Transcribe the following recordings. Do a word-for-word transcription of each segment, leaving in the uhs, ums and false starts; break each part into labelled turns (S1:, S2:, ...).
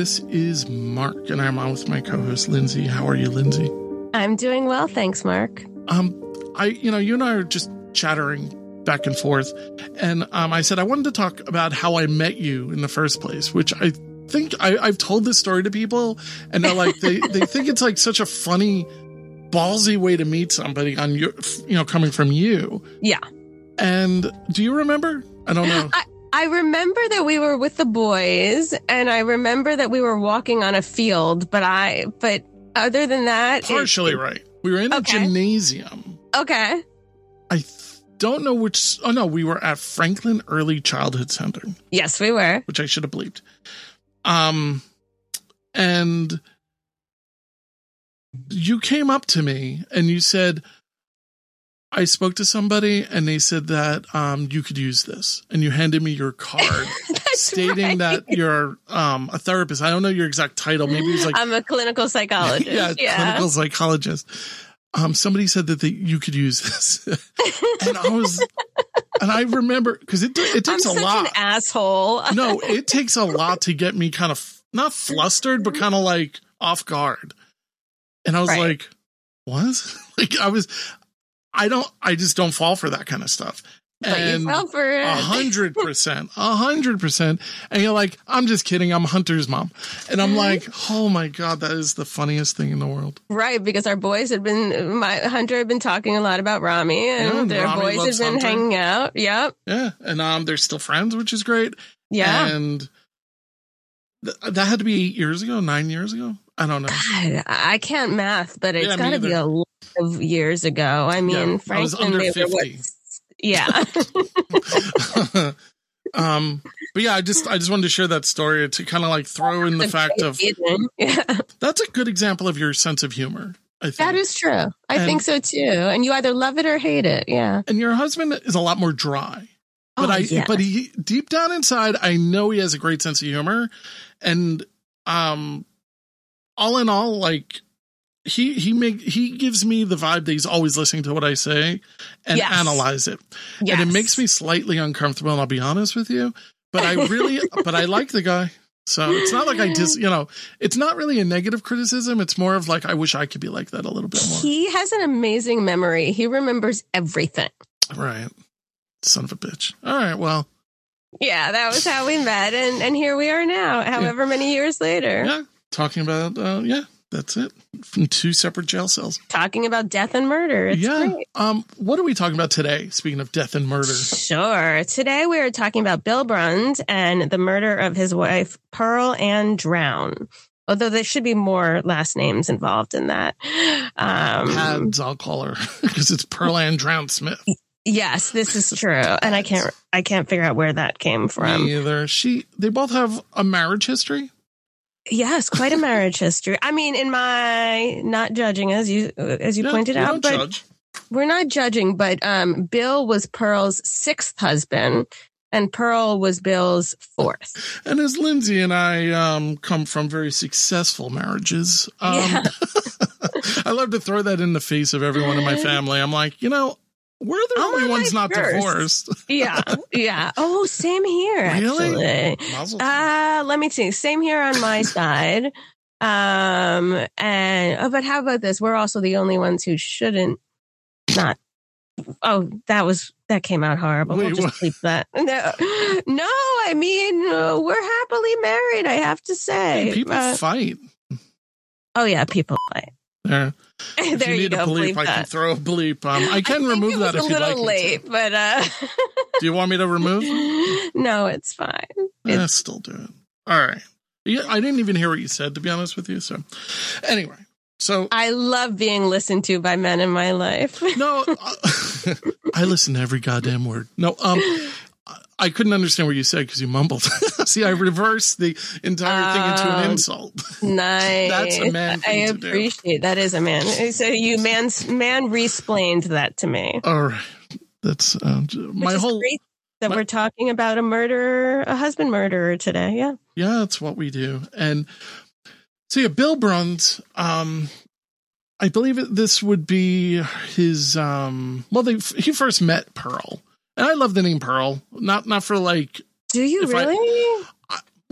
S1: This is Mark, and I'm on with my co-host, Lindsay. How are you, Lindsay?
S2: I'm doing well, thanks, Mark.
S1: Um, I, you know, you and I are just chattering back and forth, and um, I said I wanted to talk about how I met you in the first place, which I think I, I've told this story to people, and they're like, they, they think it's like such a funny, ballsy way to meet somebody on your, you know, coming from you.
S2: Yeah.
S1: And do you remember? I don't know.
S2: I, I remember that we were with the boys, and I remember that we were walking on a field, but I, but other than that,
S1: partially
S2: it,
S1: right. We were in a
S2: okay.
S1: gymnasium.
S2: Okay.
S1: I th- don't know which. Oh no, we were at Franklin Early Childhood Center.
S2: Yes, we were.
S1: Which I should have bleeped. Um, and you came up to me and you said, I spoke to somebody and they said that um, you could use this, and you handed me your card stating right. that you're um, a therapist. I don't know your exact title. Maybe it's like
S2: I'm a clinical psychologist.
S1: yeah,
S2: yeah,
S1: clinical psychologist. Um, somebody said that they, you could use this, and I was, and I remember because it it takes
S2: I'm
S1: a
S2: such
S1: lot.
S2: An asshole.
S1: No, it takes a lot to get me kind of not flustered, but kind of like off guard. And I was right. like, "What?" Like I was. I don't, I just don't fall for that kind of stuff.
S2: But
S1: and
S2: you fell for it.
S1: A hundred percent, a hundred percent. And you're like, I'm just kidding. I'm Hunter's mom. And I'm like, oh my God, that is the funniest thing in the world.
S2: Right. Because our boys had been, my Hunter had been talking a lot about Rami, and yeah, their Rami boys had been Hunter. hanging out. Yep.
S1: Yeah. And um, they're still friends, which is great.
S2: Yeah.
S1: And th- that had to be eight years ago, nine years ago. I don't know.
S2: God, I can't math, but it's yeah, got to be a lot of years ago. I mean,
S1: yeah,
S2: Franklin,
S1: I was under
S2: they
S1: fifty.
S2: Were what, yeah.
S1: um, but yeah, I just I just wanted to share that story to kind of like throw in the fact of
S2: yeah.
S1: That's a good example of your sense of humor. I think
S2: that is true. I
S1: and,
S2: think so too. And you either love it or hate it. Yeah.
S1: And your husband is a lot more dry. But
S2: oh,
S1: I,
S2: yeah.
S1: but he deep down inside, I know he has a great sense of humor, and um. all in all, like he he make he gives me the vibe that he's always listening to what I say and
S2: yes.
S1: analyze it,
S2: yes.
S1: and it makes me slightly uncomfortable. And I'll be honest with you, but I really, but I like the guy, so it's not like I just you know, it's not really a negative criticism. It's more of like I wish I could be like that a little bit more.
S2: He has an amazing memory. He remembers everything.
S1: Right, son of a bitch. All right, well.
S2: Yeah, that was how we met, and and here we are now, however yeah. many years later.
S1: Yeah. Talking about, uh, yeah, that's it. From two separate jail cells.
S2: Talking about death and murder. It's
S1: yeah.
S2: Great.
S1: Um, what are we talking about today? Speaking of death and murder.
S2: Sure. Today we are talking about Bill Brunt and the murder of his wife, Pearl Ann Drown. Although there should be more last names involved in that. Um,
S1: Pads, I'll call her, because it's Pearl Ann Drown Smith.
S2: Yes, this is true. And I can't, I can't figure out where that came from.
S1: Me either. She, they both have a marriage history.
S2: Yes, quite a marriage history. I mean, in my not judging as you as you
S1: yeah,
S2: pointed out, but
S1: judge.
S2: we're not judging. But um, Bill was Pearl's sixth husband, and Pearl was Bill's fourth.
S1: And as Lindsay and I um, come from very successful marriages, um, yeah. I love to throw that in the face of everyone in my family. I'm like, you know. We're the
S2: oh,
S1: only ones not first. divorced.
S2: yeah, yeah. Oh, same here,
S1: really?
S2: actually. Uh, let me see. Same here on my side. Um, and oh, but how about this? We're also the only ones who shouldn't not. Oh, that was that came out horrible. Wait, we'll just bleep that. No, no. I mean, uh, we're happily married. I have to say,
S1: hey, people uh, fight.
S2: Oh yeah, people fight.
S1: Yeah. If
S2: there
S1: you need
S2: you go,
S1: a bleep, I
S2: that.
S1: can throw a bleep. Um, I can
S2: I
S1: remove that if you'd like.
S2: A little late, but uh...
S1: do you want me to remove?
S2: No, it's fine.
S1: Yeah, it's... still do it. All right. Yeah, I didn't even hear what you said, to be honest with you. So, anyway, so
S2: I love being listened to by men in my life.
S1: no, uh, I listen to every goddamn word. No, um. I couldn't understand what you said because you mumbled. See, I reversed the entire um, thing into an insult.
S2: Nice.
S1: That's a man thing
S2: I
S1: to do.
S2: appreciate that is a man. So you man man resplained that to me.
S1: All right, that's uh, my
S2: Which
S1: whole.
S2: Is great that
S1: my,
S2: we're talking about a murderer, a husband murderer today. Yeah.
S1: Yeah, that's what we do. And so yeah, Bill Brunt. Um, I believe it, this would be his. Um, well, they he first met Pearl. And I love the name Pearl, not not for like.
S2: Do you really?
S1: I, I, well,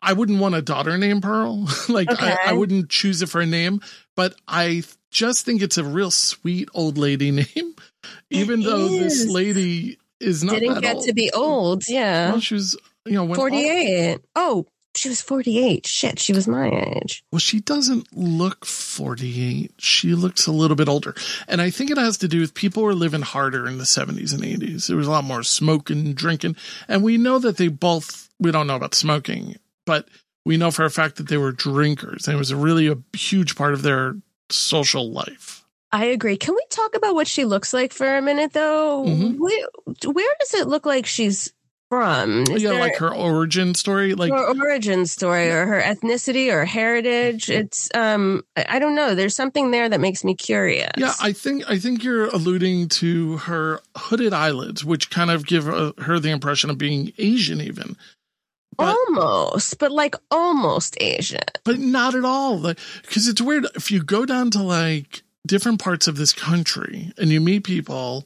S1: I wouldn't want a daughter named Pearl. like
S2: Okay.
S1: I, I wouldn't choose it for a name, but I just think it's a real sweet old lady name, even
S2: It
S1: though
S2: is.
S1: this lady is not
S2: Didn't
S1: that
S2: get
S1: old.
S2: to be old. Yeah.
S1: Well, she was, you know, when all-
S2: forty-eight. Oh, she was forty-eight. Shit, she was my age.
S1: well, she doesn't look forty-eight. She looks a little bit older. And I think it has to do with people were living harder in the seventies and eighties. There was a lot more smoking, drinking. And we know that they both, we don't know about smoking, but we know for a fact that they were drinkers. And it was really a huge part of their social life.
S2: I agree. Can we talk about what she looks like for a minute, though?
S1: Mhm.
S2: Where, where does it look like she's from? Is
S1: yeah,
S2: there
S1: like her origin story. Like,
S2: her origin story or her ethnicity or heritage? It's um, I I don't know. There's something there that makes me curious.
S1: yeah, I think I think you're alluding to her hooded eyelids, which kind of give uh, her the impression of being Asian, even. But,
S2: almost, but like almost Asian.
S1: but not at all. Like, because it's weird if you go down to like different parts of this country and you meet people,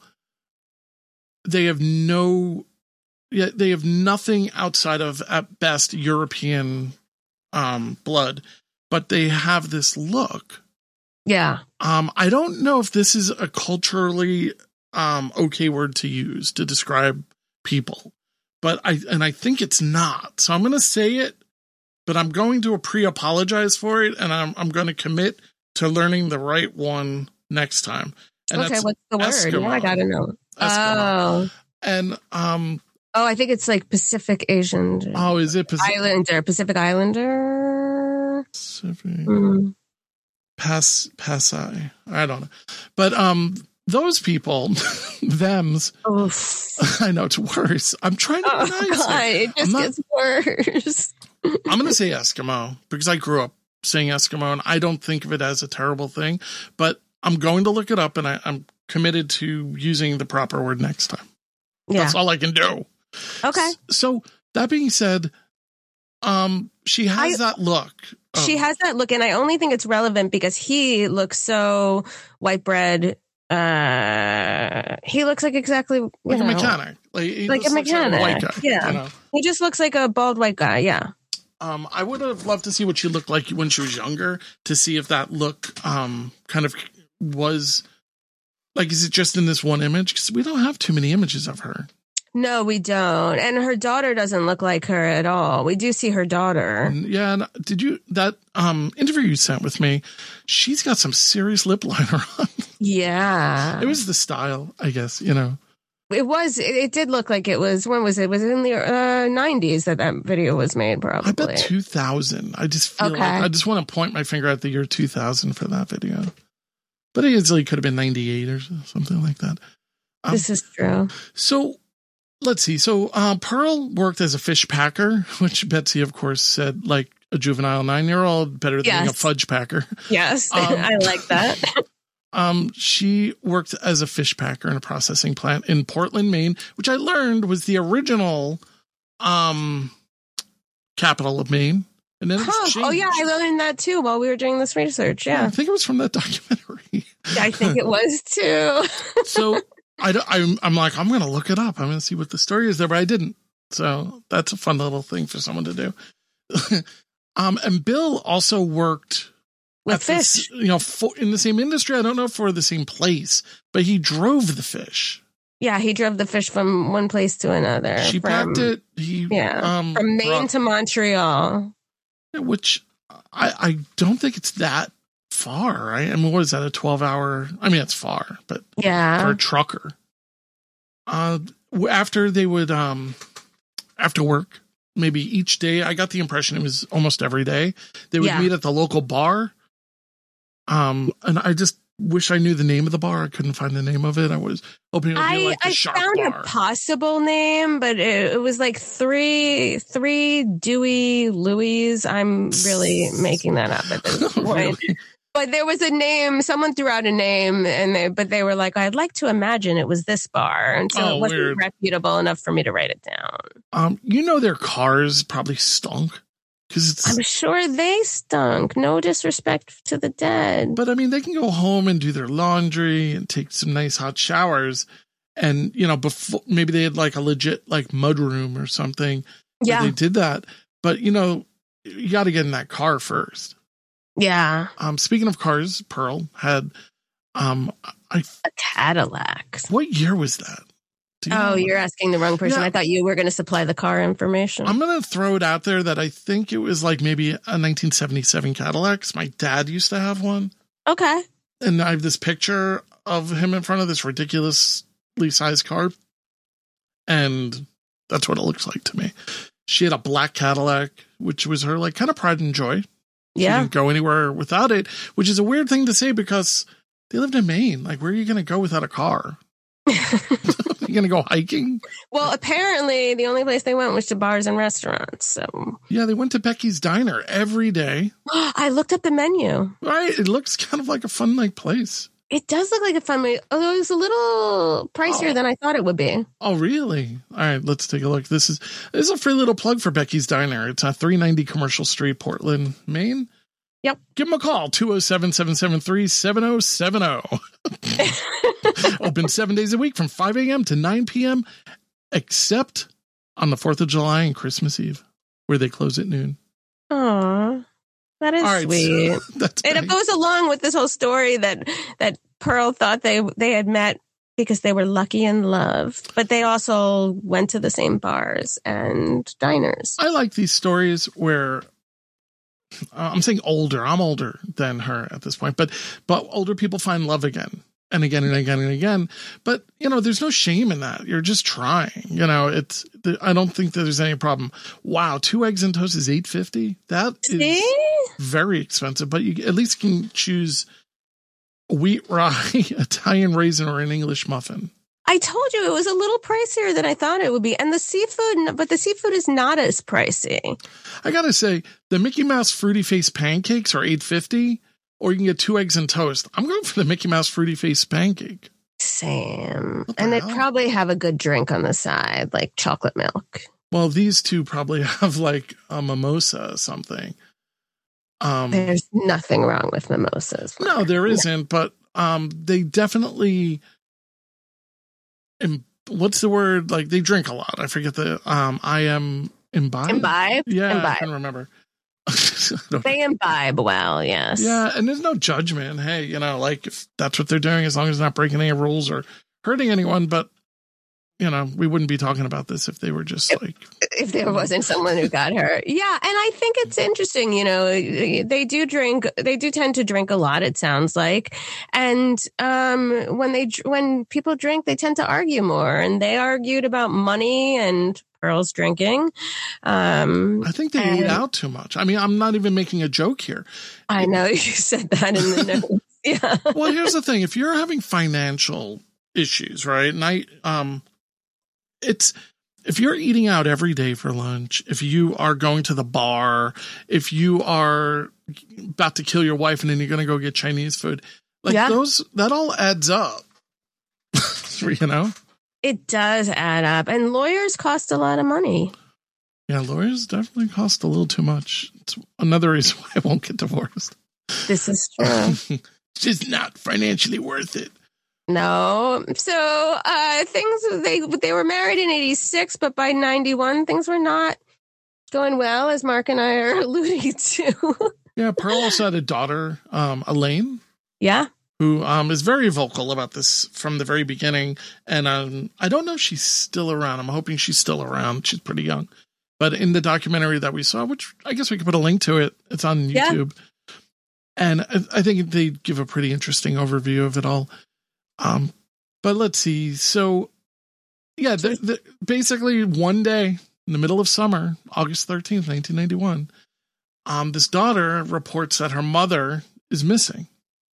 S1: they have no, yeah, they have nothing outside of at best European um, blood, but they have this look.
S2: Yeah.
S1: Um, I don't know if this is a culturally um, okay word to use to describe people, but I and I think it's not. So I'm going to say it, but I'm going to pre-apologize for it, and I'm I'm going to commit to learning the right one next time. And
S2: Okay,
S1: that's
S2: what's the word?
S1: Eskimo.
S2: Yeah, I gotta know.
S1: Eskimo.
S2: Oh,
S1: And um,
S2: oh, I think it's like Pacific Asian
S1: oh, is it Pacific?
S2: Islander, Pacific Islander.
S1: Pacific?
S2: Mm.
S1: Pass Passai. I don't know, but um, those people, them's.
S2: Oof.
S1: I know it's worse. I'm trying to
S2: Oh
S1: pronounce
S2: God,
S1: it.
S2: it just
S1: I'm not-
S2: gets worse.
S1: I'm going to say Eskimo because I grew up saying Eskimo and I don't think of it as a terrible thing, but I'm going to look it up and I, I'm committed to using the proper word next time.
S2: Yeah.
S1: That's all I can do.
S2: Okay.
S1: So that being said, um, she has
S2: I-
S1: that look.
S2: She
S1: Um,
S2: has that look, and I only think it's relevant because he looks so white bread. Uh, he looks like exactly you
S1: like
S2: know,
S1: a mechanic, like, he
S2: Like a
S1: just looks like
S2: mechanic,
S1: white guy.
S2: yeah.
S1: You know?
S2: He just looks like a bald white guy. Yeah.
S1: Um, I would have loved to see what she looked like when she was younger to see if that look um kind of was like, is it just in this one image? Because we don't have too many images of her.
S2: No, we don't. And her daughter doesn't look like her at all. We do see her daughter.
S1: And yeah, and did you that um interview you sent with me? She's got some serious lip liner on.
S2: Yeah.
S1: It was the style, I guess. You know,
S2: It was. It, it did look like it was. When was it? Was it in the uh, nineties that that video was made? Probably.
S1: I bet two thousand. I just feel
S2: Okay.
S1: like I just want to point my finger at the year two thousand for that video, but it easily could have been ninety-eight or something like that. Um,
S2: This is true.
S1: So let's see. So uh, Pearl worked as a fish packer, which Betsy, of course, said like a juvenile nine-year-old, better than being a
S2: Yes.
S1: fudge packer.
S2: Yes,
S1: Um,
S2: I like that.
S1: Um, she worked as a fish packer in a processing plant in Portland, Maine, which I learned was the original um, capital of Maine. And then it was
S2: Huh. Oh yeah, I
S1: changed.
S2: learned that too while we were doing this research.
S1: I
S2: Yeah,
S1: think it was from that documentary.
S2: I think it was too.
S1: So I, don't- I'm, I'm like, I'm going to look it up. I'm going to see what the story is there, but I didn't. So that's a fun little thing for someone to do. um, and Bill also worked
S2: With
S1: at this,
S2: fish.
S1: you know, for, in the same industry. I don't know if for the same place, but he drove the fish.
S2: Yeah, he drove the fish from one place to another.
S1: She
S2: from,
S1: packed it. He,
S2: Yeah,
S1: um,
S2: from Maine
S1: brought-
S2: to Montreal.
S1: which I, I don't think it's that far, right? I mean, what is that? A twelve hour? I mean, it's far, but for
S2: Yeah,
S1: a trucker. Uh, after they would, um, after work, maybe each day, I got the impression it was almost every day. They would
S2: Yeah.
S1: meet at the local bar. Um, and I just wish I knew the name of the bar. I couldn't find the name of it. I was hoping it would be
S2: I
S1: like the
S2: I
S1: Shark
S2: found
S1: Bar.
S2: a possible name, but it, it was like three three Dewey Louis. I'm really making that up at this point.
S1: Really?
S2: But there was a name. Someone threw out a name, and they but they were like, "I'd like to imagine it was this bar," and so
S1: Oh,
S2: it wasn't
S1: weird.
S2: reputable enough for me to write it down.
S1: Um, you know, their cars probably stunk because it's.
S2: I'm sure they stunk. No disrespect to the dead.
S1: But I mean, they can go home and do their laundry and take some nice hot showers. And, you know, before maybe they had like a legit like mud room or something. where
S2: Yeah,
S1: They did that. But, you know, you got to get in that car first.
S2: Yeah.
S1: Um, speaking of cars, Pearl had, um, I,
S2: a Cadillac.
S1: What year was that? You
S2: oh,
S1: know?
S2: You're asking the wrong person.
S1: Yeah.
S2: I thought you were going to supply the car information.
S1: I'm going to throw it out there that I think it was like maybe a nineteen seventy-seven Cadillac. My dad used to have one.
S2: Okay.
S1: And I have this picture of him in front of this ridiculously sized car. And that's what it looks like to me. She had a black Cadillac, which was her like kind of pride and joy. She
S2: Yeah.
S1: didn't go anywhere without it, which is a weird thing to say because they lived in Maine. Like, where are you going to go without a car? You going to go hiking?
S2: Well, apparently the only place they went was to bars and restaurants. So
S1: Yeah, they went to Becky's Diner every day.
S2: I looked up the menu.
S1: Right? It looks kind of like a fun like place.
S2: It does look like a fun movie, although it was a little pricier
S1: Oh.
S2: than I thought it would be.
S1: Oh, really? All right, let's take a look. This is this is a free little plug for Becky's Diner. It's on three ninety Commercial Street, Portland, Maine.
S2: Yep.
S1: Give them a call, two oh seven, seven seven three, seven oh seven oh. Open seven days a week from five a.m. to nine p.m., except on the fourth of July and Christmas Eve, where they close at noon.
S2: Aw, that is
S1: All right,
S2: sweet.
S1: so that's
S2: It
S1: Becky.
S2: goes along with this whole story that that Pearl thought they they had met because they were lucky in love, but they also went to the same bars and diners.
S1: I like these stories where uh, I'm saying older. I'm older than her at this point, but but older people find love again and again and again and again. But you know, there's no shame in that. You're just trying. You know, it's. I don't think that there's any problem. Wow, two eggs and toast is eight fifty. That is
S2: See?
S1: very expensive, but you at least can choose wheat rye, Italian raisin, or an English muffin.
S2: I told you it was a little pricier than I thought it would be, and the seafood, but the seafood is not as pricey.
S1: I gotta say, the Mickey Mouse Fruity Face pancakes are eight fifty, or you can get two eggs and toast. I'm going for the Mickey Mouse Fruity Face pancake.
S2: Same,
S1: What the
S2: and they'd
S1: hell?
S2: probably have a good drink on the side, like chocolate milk.
S1: Well, these two probably have like a mimosa or something. Um,
S2: There's nothing wrong with mimosas.
S1: no, there isn't, but um, they definitely. Im- what's the word? Like they drink a lot. I forget the. Um, I am imbibe.
S2: Imbibe?
S1: Yeah, I
S2: Imbibe.
S1: can remember. I don't
S2: They imbibe well, yes.
S1: Yeah, and there's no judgment. Hey, you know, like if that's what they're doing, as long as they're not breaking any rules or hurting anyone. But you know, we wouldn't be talking about this if they were just
S2: If-
S1: like.
S2: If there wasn't someone who got hurt. Yeah, and I think it's interesting, you know, they do drink, they do tend to drink a lot, it sounds like. And um, when they when people drink, they tend to argue more. And they argued about money and Pearl's drinking. Um,
S1: I think they
S2: and-
S1: ate out too much. I mean, I'm not even making a joke here.
S2: I know you said that in the notes. Yeah.
S1: Well, here's the thing: if you're having financial issues, right, and I, um, it's. If you're eating out every day for lunch, if you are going to the bar, if you are about to kill your wife and then you're going to go get Chinese food, like
S2: Yeah.
S1: those, that all adds up, you know?
S2: It does add up. And lawyers cost a lot of money.
S1: Yeah, lawyers definitely cost a little too much. It's another reason why I won't get divorced.
S2: This is true.
S1: It's just not financially worth it.
S2: No. So uh things they they were married in eighty-six, but by ninety-one things were not going well, as Mark and I are alluding to.
S1: Yeah, Pearl also had a daughter, um, Elaine,
S2: Yeah.
S1: who um, is very vocal about this from the very beginning. And um, I don't know if she's still around. I'm hoping she's still around. She's pretty young. But in the documentary that we saw, which I guess we could put a link to it, it's on
S2: Yeah.
S1: YouTube. And I, I think they give a pretty interesting overview of it all. Um, but let's see. So, yeah, the, the, basically one day in the middle of summer, August thirteenth, nineteen ninety-one, um, this daughter reports that her mother is missing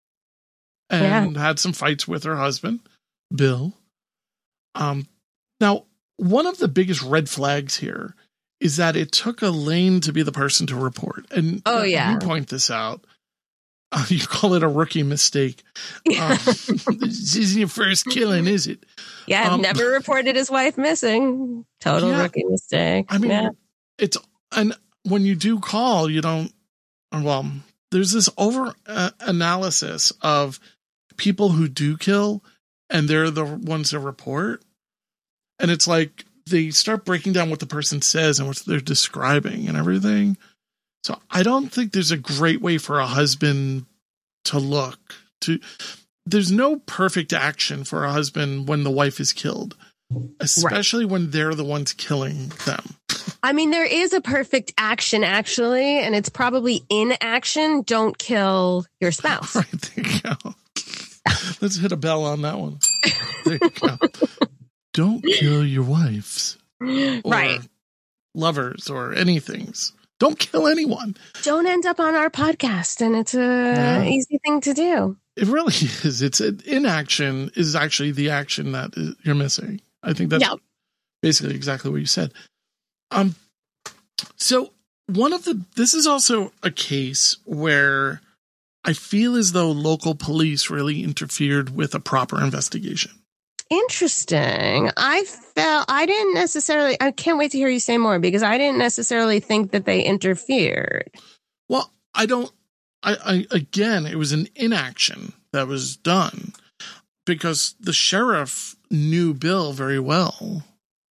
S1: and had some fights with her husband, Bill. Um, now, one of the biggest red flags here is that it took Elaine to be the person to report. And
S2: Oh,
S1: uh,
S2: yeah.
S1: you point this out. Uh, you call it a rookie mistake.
S2: Yeah.
S1: Um, this isn't your first killing, is it?
S2: Yeah, I've
S1: um,
S2: never reported his wife missing. Total
S1: Yeah.
S2: rookie mistake.
S1: I mean,
S2: yeah.
S1: it's, and when you do call, you don't, well, there's this over uh, analysis of people who do kill and they're the ones that report. And it's like they start breaking down what the person says and what they're describing and everything. So I don't think there's a great way for a husband to look. To There's no perfect action for a husband when the wife is killed, especially right. when they're the ones killing them.
S2: I mean, there is a perfect action, actually, and it's probably inaction. Don't kill your spouse.
S1: Right, there you go. Let's hit a bell on that one. There you go. Don't kill your wives. Or
S2: right.
S1: lovers or anythings. Don't kill anyone.
S2: Don't end up on our podcast, and it's a yeah. easy thing to do.
S1: It really is. It's inaction is actually the action that is, you're missing. I think that's yeah. basically exactly what you said. Um, so one of the, this is also a case where I feel as though local police really interfered with a proper investigation.
S2: Interesting. I felt, I didn't necessarily, I can't wait to hear you say more because I didn't necessarily think that they interfered.
S1: Well, I don't, I, I again, it was an inaction that was done because the sheriff knew Bill very well.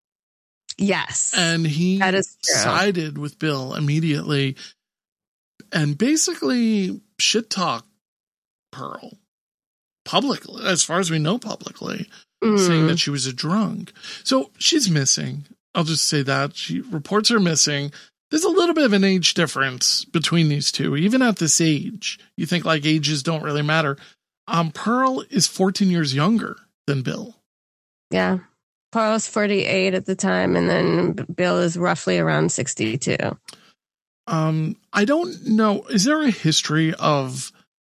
S2: Yes.
S1: And he
S2: that is true.
S1: sided with Bill immediately and basically shit talked Pearl publicly, as far as we know publicly, mm. saying that she was a drunk. So she's missing. I'll just say that. She reports her missing. There's a little bit of an age difference between these two, even at this age. You think like ages don't really matter. Um, Pearl is fourteen years younger than Bill.
S2: Yeah. Pearl's forty-eight at the time, and then Bill is roughly around sixty-two.
S1: Um, I don't know. Is there a history of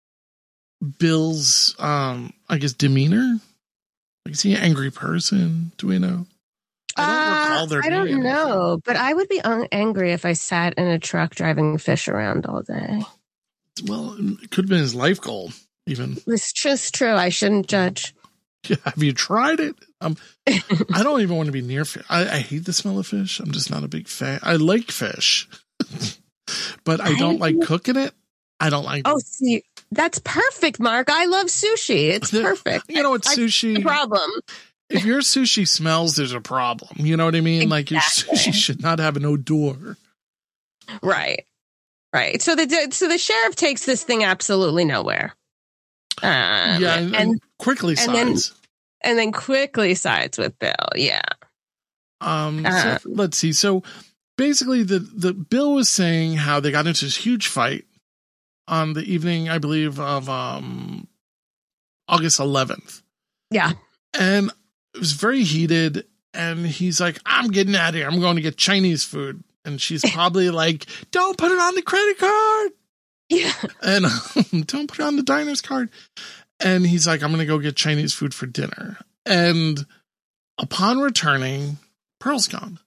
S1: Bill's, um, I guess, demeanor? Like, is he an angry person? Do we know? I don't
S2: uh,
S1: recall there
S2: I
S1: being
S2: don't know,
S1: anything.
S2: But I would be un- angry if I sat in a truck driving fish around all day.
S1: Well, it could have been his life goal, even.
S2: It's just true. I shouldn't judge.
S1: Yeah, have you tried it? Um, I don't even want to be near fish. I, I hate the smell of fish. I'm just not a big fan. I like fish, but I don't I, like cooking it. I don't like.
S2: Oh, see, that's perfect, Mark. I love sushi. It's perfect.
S1: You know, it's sushi.
S2: I, problem.
S1: If your sushi smells, there's a problem. You know what I mean? Exactly. Like your sushi should not have an odor.
S2: Right. Right. So the so the sheriff takes this thing absolutely nowhere. Um,
S1: yeah, and, and quickly
S2: and
S1: sides.
S2: Then, and then quickly sides with Bill. Yeah.
S1: Um. Uh, so, let's see. So basically, the the Bill was saying how they got into this huge fight on the evening, I believe, of um August eleventh.
S2: Yeah.
S1: And it was very heated. And he's like, "I'm getting out of here. I'm going to get Chinese food." And she's probably like, "Don't put it on the credit card."
S2: Yeah.
S1: And um, don't put it on the diner's card. And he's like, "I'm going to go get Chinese food for dinner." And upon returning, Pearl's gone.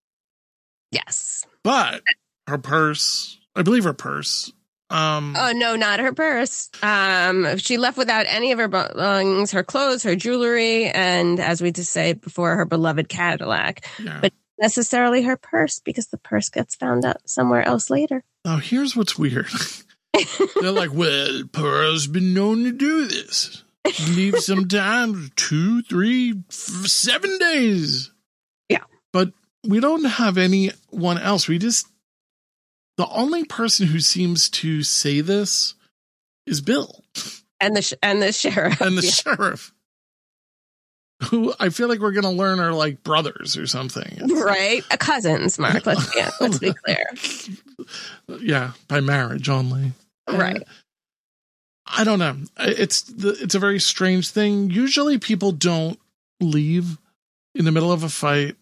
S2: Yes.
S1: But her purse, I believe her purse. Um,
S2: oh, no, not her purse. Um, she left without any of her belongings, her clothes, her jewelry, and as we just said before, her beloved Cadillac. Yeah. But necessarily her purse, because the purse gets found out somewhere else later.
S1: Now, here's what's weird. They're like, "Well, Pearl's been known to do this. Leave sometimes two, three, f- seven days."
S2: Yeah.
S1: But we don't have anyone else. We just, the only person who seems to say this is Bill.
S2: And the, sh- and the sheriff.
S1: And the
S2: yeah.
S1: sheriff. Who I feel like we're going to learn are like brothers or something.
S2: Right? A cousins, Mark. Let's be, let's be clear.
S1: Yeah, by marriage only.
S2: Right.
S1: Uh, I don't know. It's the, it's a very strange thing. Usually people don't leave in the middle of a fight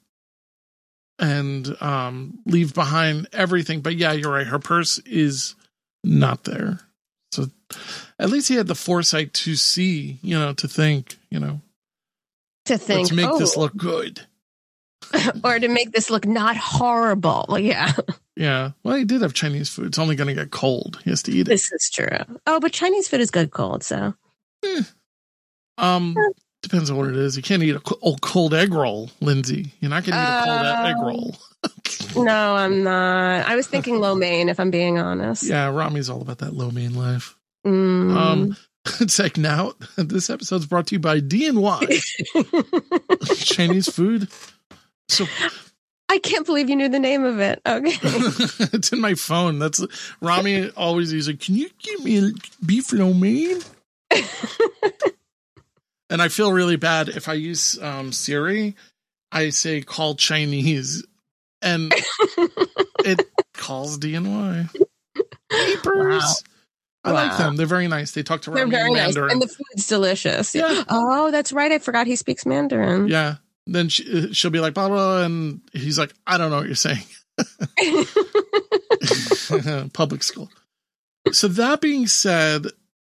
S1: and um, leave behind everything. But yeah, you're right. Her purse is not there. So at least he had the foresight to see, you know, to think, you know.
S2: To think,
S1: let's make
S2: oh.
S1: this look good.
S2: Or to make this look not horrible. Yeah.
S1: Yeah. Well, he did have Chinese food. It's only going to get cold. He has to eat it.
S2: This is true. Oh, but Chinese food is good cold, so.
S1: Eh. Um, eh. Depends on what it is. You can't eat a cold, cold egg roll, Lindsay. You're not going to eat a cold um, egg roll.
S2: No, I'm not. I was thinking lo mein, if I'm being honest.
S1: Yeah, Rami's all about that lo mein life.
S2: Mm.
S1: Um, it's like now, this episode's brought to you by D and Y. Chinese food. So
S2: I I can't believe you knew the name of it. Okay.
S1: It's in my phone. That's Rami always he's like, can you give me a beef lo mein? And I feel really bad if I use um, Siri. I say call Chinese, and it calls D N Y. Papers. Wow. I wow. like them. They're very nice. They talk to Rami
S2: They're very
S1: in
S2: nice,
S1: Mandarin.
S2: and the food's delicious.
S1: Yeah.
S2: Oh, that's right. I forgot he speaks Mandarin.
S1: Yeah. Then she, she'll be like, blah, blah, and he's like, I don't know what you're saying. Public school. So that being said,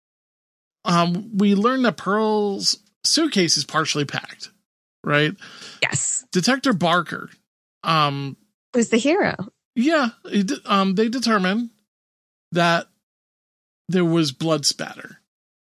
S1: um, we learned that Pearl's suitcase is partially packed, right?
S2: Yes.
S1: Detective Barker. Um,
S2: Who's the hero?
S1: Yeah. It, um, they determined that there was blood spatter.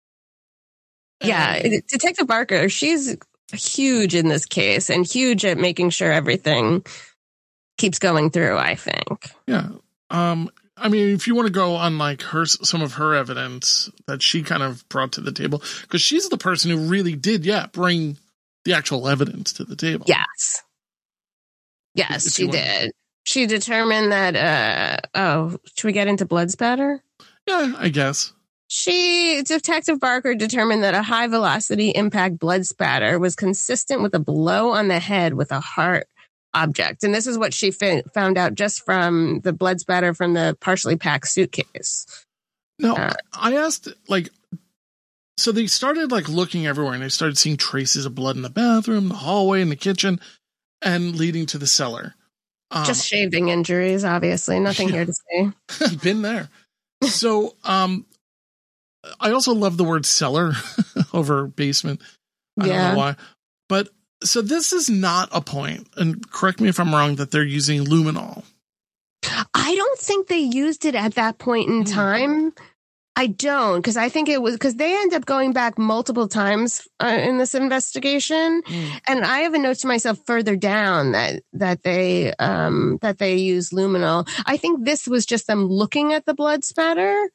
S2: Yeah. And Detective Barker, she's huge in this case and huge at making sure everything keeps going through, I think.
S1: Yeah. Um, I mean, if you want to go on like her, some of her evidence that she kind of brought to the table, because she's the person who really did, yeah, bring the actual evidence to the table.
S2: Yes. Yes,
S1: If
S2: she did. She determined that, uh, oh, should we get into blood spatter?
S1: Yeah, I guess.
S2: She, Detective Barker, determined that a high velocity impact blood spatter was consistent with a blow on the head with a hard object. And this is what she fi- found out just from the blood spatter from the partially packed suitcase.
S1: No,
S2: uh,
S1: I asked, like, so they started like looking everywhere and they started seeing traces of blood in the bathroom, the hallway, in the kitchen, and leading to the cellar. Um,
S2: just shaving injuries, obviously. Nothing
S1: yeah.
S2: here to say.
S1: Been there. So, um, I also love the word cellar over basement. I
S2: yeah.
S1: don't know why. But so this is not a point, and correct me if I'm wrong, that they're using luminol.
S2: I don't think they used it at that point in time. I don't, because I think it was because they end up going back multiple times uh, in this investigation, mm. and I have a note to myself further down that that they um, that they use luminol. I think this was just them looking at the blood spatter.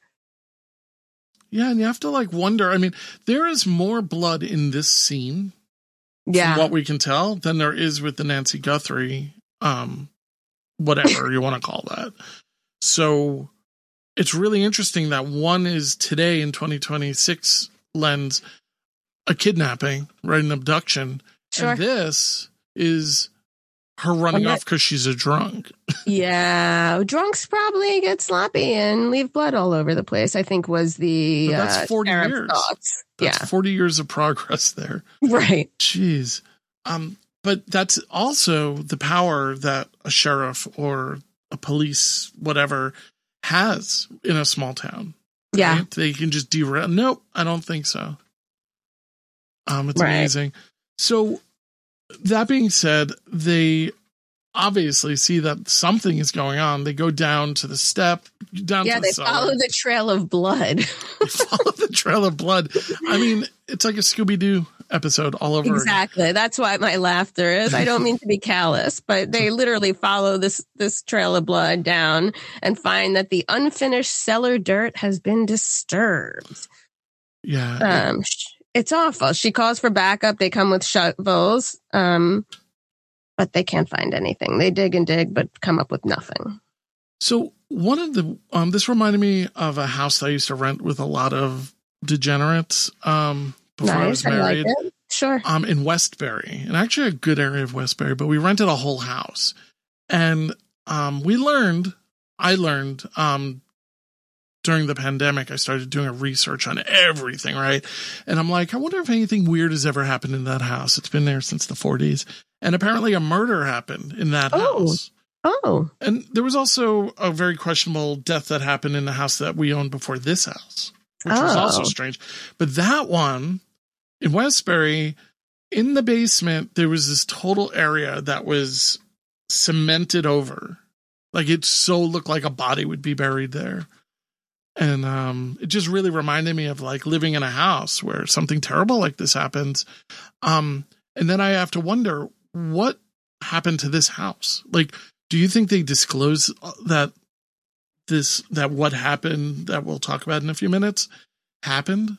S1: Yeah, and you have to like wonder. I mean, there is more blood in this scene,
S2: yeah,
S1: from what we can tell, than there is with the Nancy Guthrie, um, whatever you want to call that. So it's really interesting that one is today in twenty twenty-six lens a kidnapping, right, an abduction,
S2: sure.
S1: and this is her running off because she's a drunk.
S2: Yeah, drunks probably get sloppy and leave blood all over the place, I think was the
S1: but that's forty
S2: uh,
S1: years.
S2: Thoughts.
S1: That's
S2: yeah.
S1: forty years of progress there.
S2: Right.
S1: Jeez. Um, but that's also the power that a sheriff or a police, whatever, has in a small town.
S2: Yeah.
S1: Right? They can just derail. Nope, I don't think so. Um, it's
S2: right.
S1: amazing. So that being said, they obviously see that something is going on. They go down to the step, down
S2: yeah,
S1: to the
S2: they
S1: cellar.
S2: follow the trail of blood.
S1: They follow the trail of blood. I mean, it's like a Scooby-Doo episode all over.
S2: Exactly. Again. That's why my laughter is. I don't mean to be callous, but they literally follow this this trail of blood down and find that the unfinished cellar dirt has been disturbed.
S1: Yeah.
S2: Um, it's awful. She calls for backup. They come with shovels. Um, but they can't find anything. They dig and dig, but come up with nothing.
S1: So one of the, um, this reminded me of a house I used to rent with a lot of degenerates, um, before
S2: nice,
S1: I was married.
S2: I like it. Sure.
S1: Um, in Westbury, and actually a good area of Westbury, but we rented a whole house, and, um, we learned, I learned, um, during the pandemic, I started doing a research on everything, right? And I'm like, I wonder if anything weird has ever happened in that house. It's been there since the forties. And apparently a murder happened in that
S2: oh.
S1: house.
S2: Oh.
S1: And there was also a very questionable death that happened in the house that we owned before this house, which oh. was also strange. But that one in Westbury, in the basement, there was this total area that was cemented over. Like it so looked like a body would be buried there. And um, it just really reminded me of like living in a house where something terrible like this happens. Um, and then I have to wonder what happened to this house. Like, do you think they disclose that this, that what happened that we'll talk about in a few minutes happened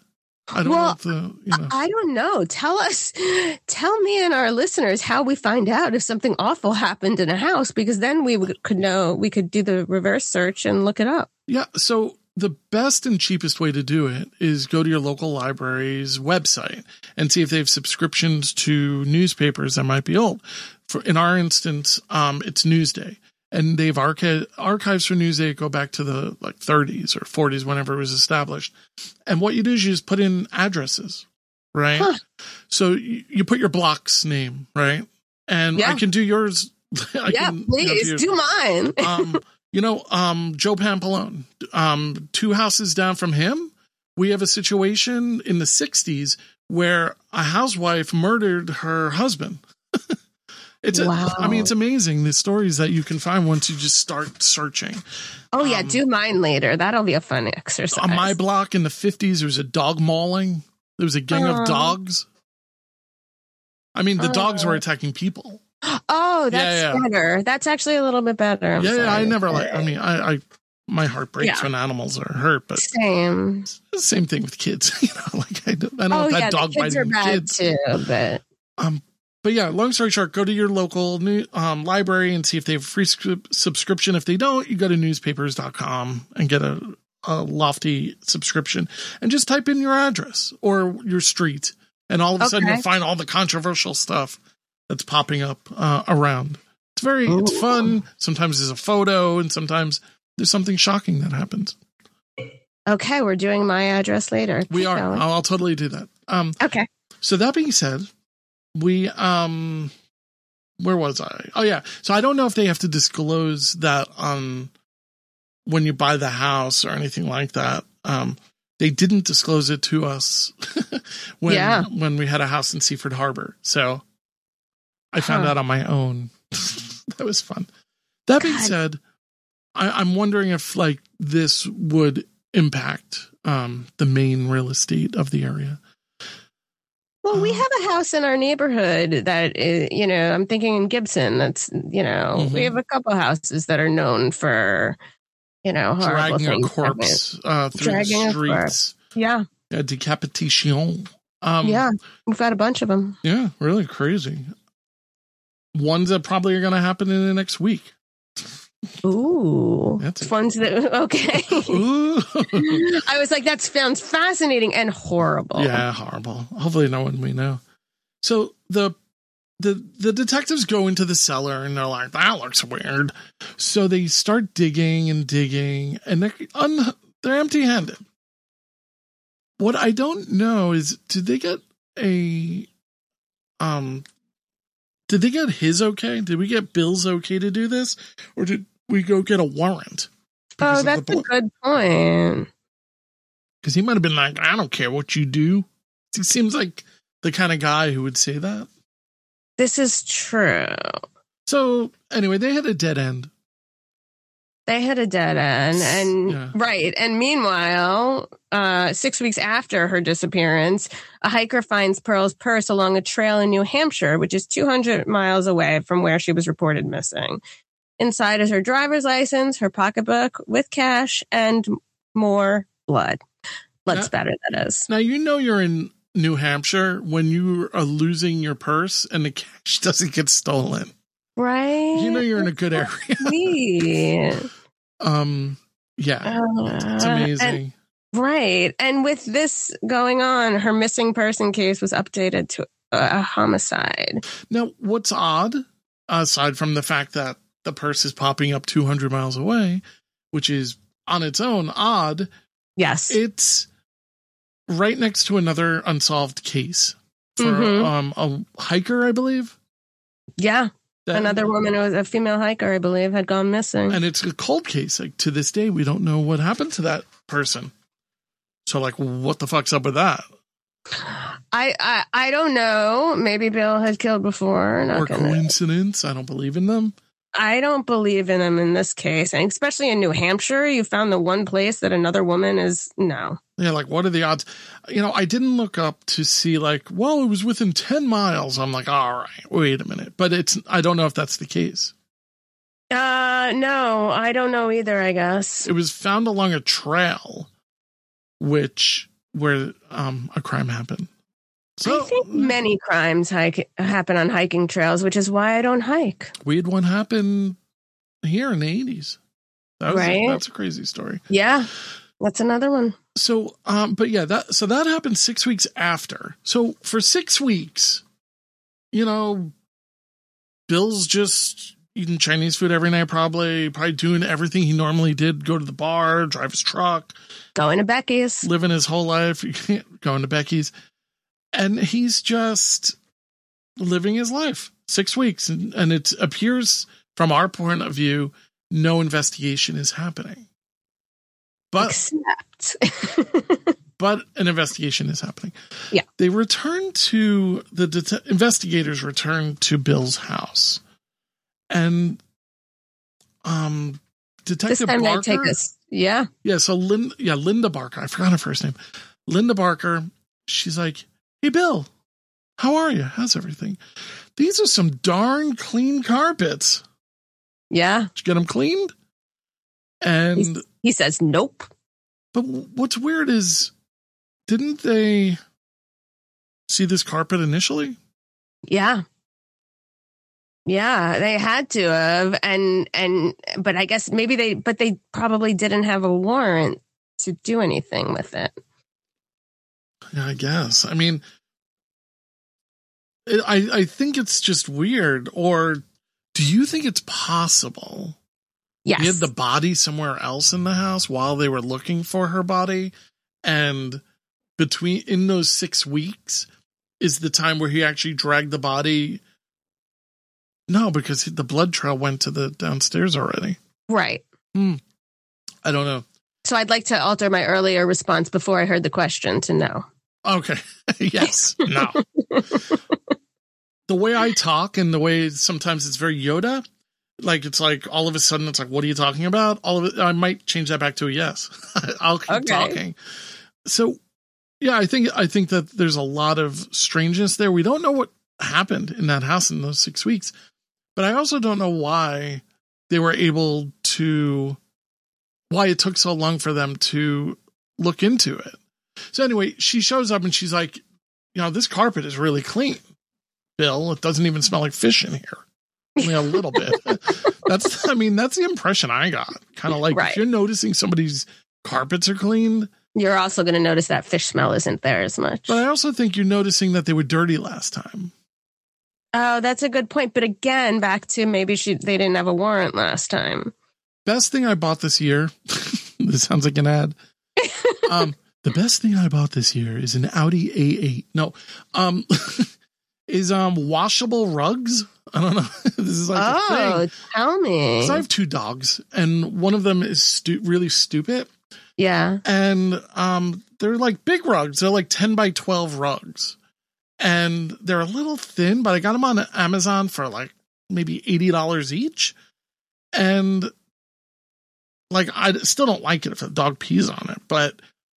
S1: I don't
S2: well,
S1: know if the, you know.
S2: I don't know. Tell us, tell me and our listeners how we find out if something awful happened in a house, because then we would, could know, we could do the reverse search and look it up.
S1: Yeah. So the best and cheapest way to do it is go to your local library's website and see if they have subscriptions to newspapers that might be old. For in our instance, um, it's Newsday, and they've archi- archives for Newsday that go back to the like thirties or forties, whenever it was established. And what you do is you just put in addresses, right? Huh. So you, you put your block's name, right? And yeah. I can do yours. I
S2: yeah,
S1: can,
S2: please
S1: you know,
S2: do mine.
S1: um, you know, um, Joe Pampalone, um, two houses down from him, we have a situation in the sixties where a housewife murdered her husband. It's, wow. a, I mean, it's amazing the stories that you can find once you just start searching.
S2: Oh yeah, um, do mine later. That'll be a fun exercise.
S1: On my block in the fifties, there was a dog mauling. There was a gang uh, of dogs. I mean, the uh, dogs were attacking people.
S2: Oh, that's yeah, yeah. better. That's actually a little bit better. I'm
S1: yeah,
S2: sorry.
S1: yeah, I never like. I mean, I, I my heart breaks yeah. when animals are hurt, but
S2: same.
S1: It's the same thing with kids. You know, like I don't, I don't
S2: oh,
S1: know if
S2: yeah,
S1: that dog
S2: the kids
S1: biting
S2: are bad
S1: kids
S2: too, but
S1: um. But yeah, long story short, go to your local new, um, library and see if they have a free sc- subscription. If they don't, you go to newspapers dot com and get a, a lofty subscription and just type in your address or your street. And all of a okay. sudden you'll find all the controversial stuff that's popping up uh, around. It's very, Ooh. it's fun. Sometimes there's a photo and sometimes there's something shocking that happens.
S2: Okay. We're doing my address later. Keep
S1: we are.
S2: I'll,
S1: I'll totally do that. Um,
S2: okay.
S1: So that being said, We, um, where was I? Oh yeah. So I don't know if they have to disclose that, um, when you buy the house or anything like that. Um, they didn't disclose it to us when, yeah. when we had a house in Seaford Harbor. So I found huh. out on my own. That was fun. That being God. said, I, I'm wondering if like this would impact, um, the main real estate of the area.
S2: Well, we have a house in our neighborhood that is, you know, I'm thinking in Gibson. That's, you know, mm-hmm. we have a couple houses that are known for, you know, horrible
S1: dragging
S2: things.
S1: a corpse uh, through
S2: dragging
S1: the streets.
S2: Yeah.
S1: Yeah, decapitation. Um,
S2: yeah, we've got a bunch of them.
S1: Yeah, really crazy. Ones that probably are going to happen in the next week.
S2: Ooh,
S1: that's
S2: ones that okay.
S1: Ooh.
S2: I was like, that sounds fascinating and horrible.
S1: Yeah, horrible. Hopefully, no one we know. So the the the detectives go into the cellar and they're like, "That looks weird." So they start digging and digging, and they're un- they're empty-handed. What I don't know is, did they get a um? Did they get his okay? Did we get Bill's okay to do this, or did we go get a warrant?
S2: Oh, that's a good point.
S1: Because he might have been like, I don't care what you do. He seems like the kind of guy who would say that.
S2: This is true.
S1: So anyway, they had a dead end.
S2: They had a dead end. And yeah. right. And meanwhile, uh, six weeks after her disappearance, a hiker finds Pearl's purse along a trail in New Hampshire, which is two hundred miles away from where she was reported missing. Inside is her driver's license, her pocketbook with cash, and more blood. Blood spatter, that is.
S1: Now, you know you're in New Hampshire when you are losing your purse and the cash doesn't get stolen.
S2: Right?
S1: You know you're in a good area. um, yeah. Uh, it's amazing.
S2: And, right. And with this going on, her missing person case was updated to a homicide.
S1: Now, what's odd, aside from the fact that the purse is popping up two hundred miles away, which is on its own odd.
S2: Yes.
S1: It's right next to another unsolved case for mm-hmm. um, a hiker, I believe.
S2: Yeah.
S1: That,
S2: another woman, who was a female hiker, I believe, had gone missing.
S1: And it's a cold case. Like, to this day, we don't know what happened to that person. So, like, what the fuck's up with that?
S2: I I, I don't know. Maybe Bill had killed before.
S1: Not or gonna... coincidence. I don't believe in them.
S2: I don't believe in them in this case. And especially in New Hampshire, you found the one place that another woman is, no.
S1: Yeah, like, what are the odds? You know, I didn't look up to see, like, well, it was within ten miles. I'm like, all right, wait a minute. But it's, I don't know if that's the case.
S2: Uh, no, I don't know either, I guess.
S1: It was found along a trail, which where um, a crime happened. So
S2: I think many crimes hike happen on hiking trails, which is why I don't hike.
S1: We had one happen here in the eighties. That was,
S2: right?
S1: That's a crazy story.
S2: Yeah, that's another one.
S1: So, um, but yeah, that so that happened six weeks after. So for six weeks, you know, Bill's just eating Chinese food every night, probably, probably doing everything he normally did, go to the bar, drive his truck.
S2: Going to Becky's.
S1: Living his whole life, going to Becky's. And he's just living his life. Six weeks. And, and it appears, from our point of view, no investigation is happening. But,
S2: Except.
S1: but an investigation is happening.
S2: Yeah.
S1: They return to, the det- investigators return to Bill's house. And um, Detective
S2: this time
S1: Barker.
S2: they take us. Yeah.
S1: Yeah. So Linda, yeah, Linda Barker. I forgot her first name. Linda Barker. She's like, "Hey, Bill, how are you? How's everything? These are some darn clean carpets.
S2: Yeah.
S1: Did you get them cleaned?" And
S2: He's, he says, "Nope."
S1: But what's weird is, didn't they see this carpet initially?
S2: Yeah. Yeah, they had to have, and and but I guess maybe they, but they probably didn't have a warrant to do anything with it.
S1: Yeah, I guess. I mean, it, I I think it's just weird. Or do you think it's possible?
S2: Yes,
S1: he had the body somewhere else in the house while they were looking for her body, and between in those six weeks is the time where he actually dragged the body. No, because the blood trail went to the downstairs already.
S2: Right.
S1: Hmm. I don't know.
S2: So I'd like to alter my earlier response before I heard the question to no.
S1: Okay. Yes. No. The way I talk and the way sometimes it's very Yoda, like it's like all of a sudden it's like, what are you talking about? All of it. I might change that back to a yes. I'll keep
S2: okay.
S1: talking. So yeah, I think, I think that there's a lot of strangeness there. We don't know what happened in that house in those six weeks. But I also don't know why they were able to, why it took so long for them to look into it. So anyway, she shows up and she's like, you know, this carpet is really clean, Bill. It doesn't even smell like fish in here. Only a little bit. That's, I mean, that's the impression I got. Kind of like, right. If you're noticing somebody's carpets are clean,
S2: you're also going to notice that fish smell isn't there as much.
S1: But I also think you're noticing that they were dirty last time.
S2: Oh, that's a good point. But again, back to maybe she they didn't have a warrant last time.
S1: Best thing I bought this year. This sounds like an ad. Um, the best thing I bought this year is an Audi A eight. No, um, is um washable rugs. I don't know. This is like
S2: oh,
S1: a thing.
S2: Tell me.
S1: Because I have two dogs, and one of them is stu- really stupid.
S2: Yeah,
S1: and um, they're like big rugs. They're like ten by twelve rugs. And they're a little thin, but I got them on Amazon for like maybe eighty dollars each. And like, I still don't like it if a dog pees on it, but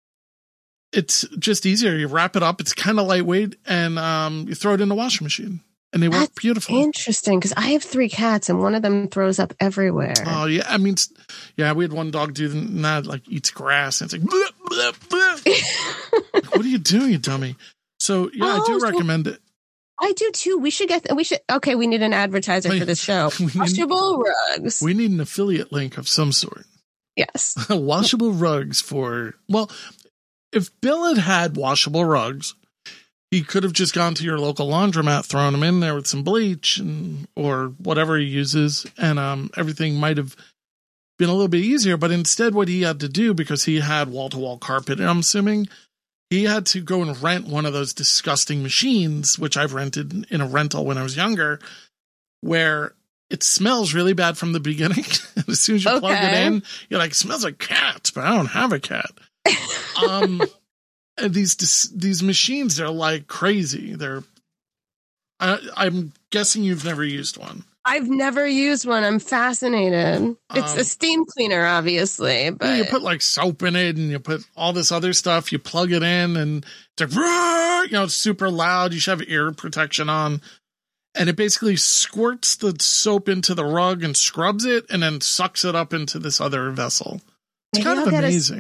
S1: it's just easier. You wrap it up. It's kind of lightweight, and um, you throw it in the washing machine and they
S2: That's
S1: work beautifully.
S2: Interesting. Cause I have three cats and one of them throws up everywhere.
S1: Oh yeah. I mean, yeah, we had one dog do that, like eats grass and it's like, bleh, bleh, bleh. What are you doing, you dummy? So yeah, oh, I do so recommend it.
S2: I do too. We should get, we should, okay, we need an advertiser Wait, for this show. Washable need, rugs.
S1: We need an affiliate link of some sort.
S2: Yes.
S1: Washable rugs for, well, if Bill had had washable rugs, he could have just gone to your local laundromat, thrown them in there with some bleach and, or whatever he uses. And um, everything might have been a little bit easier. But instead what he had to do, because he had wall to wall carpet, I'm assuming, he had to go and rent one of those disgusting machines, which I've rented in a rental when I was younger, where it smells really bad from the beginning. As soon as you okay. plug it in, you're like, it smells like cat, but I don't have a cat. um, and these these machines, they're like crazy. They're, I, I'm guessing you've never used one.
S2: I've never used one. I'm fascinated. It's um, a steam cleaner, obviously, but
S1: yeah, you put like soap in it and you put all this other stuff. You plug it in and it's like, you know, it's super loud. You should have ear protection on. And it basically squirts the soap into the rug and scrubs it and then sucks it up into this other vessel. It's
S2: maybe
S1: kind
S2: I'll
S1: of amazing.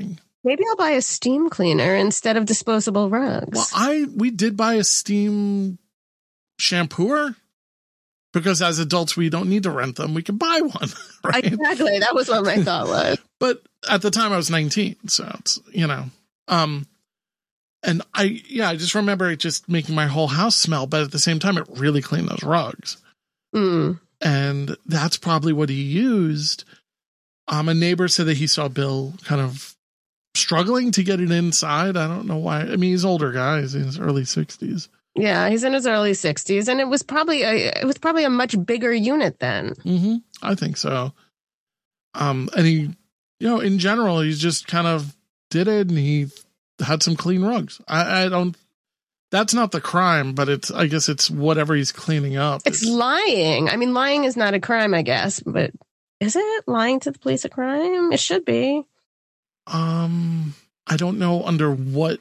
S2: Maybe I'll buy a steam cleaner instead of disposable rugs.
S1: Well, I we did buy a steam shampooer because as adults we don't need to rent them. We can buy one. Right?
S2: Exactly. That was what my thought was.
S1: But at the time I was nineteen, so it's, you know, um, and I yeah I just remember it just making my whole house smell. But at the same time, it really cleaned those rugs,
S2: mm. and
S1: that's probably what he used. Um, a neighbor said that he saw Bill kind of struggling to get it inside. I don't know why. I mean, he's older guy. He's in his early sixties.
S2: Yeah, he's in his early sixties, and it was probably a, it was probably a much bigger unit then.
S1: Mm-hmm. I think so. Um, and he, you know, in general, he just kind of did it, and he had some clean rugs. I, I don't. That's not the crime, but it's. I guess it's whatever he's cleaning up.
S2: It's lying. I mean, lying is not a crime, I guess, but is it lying to the police a crime? It should be.
S1: Um, I don't know under what.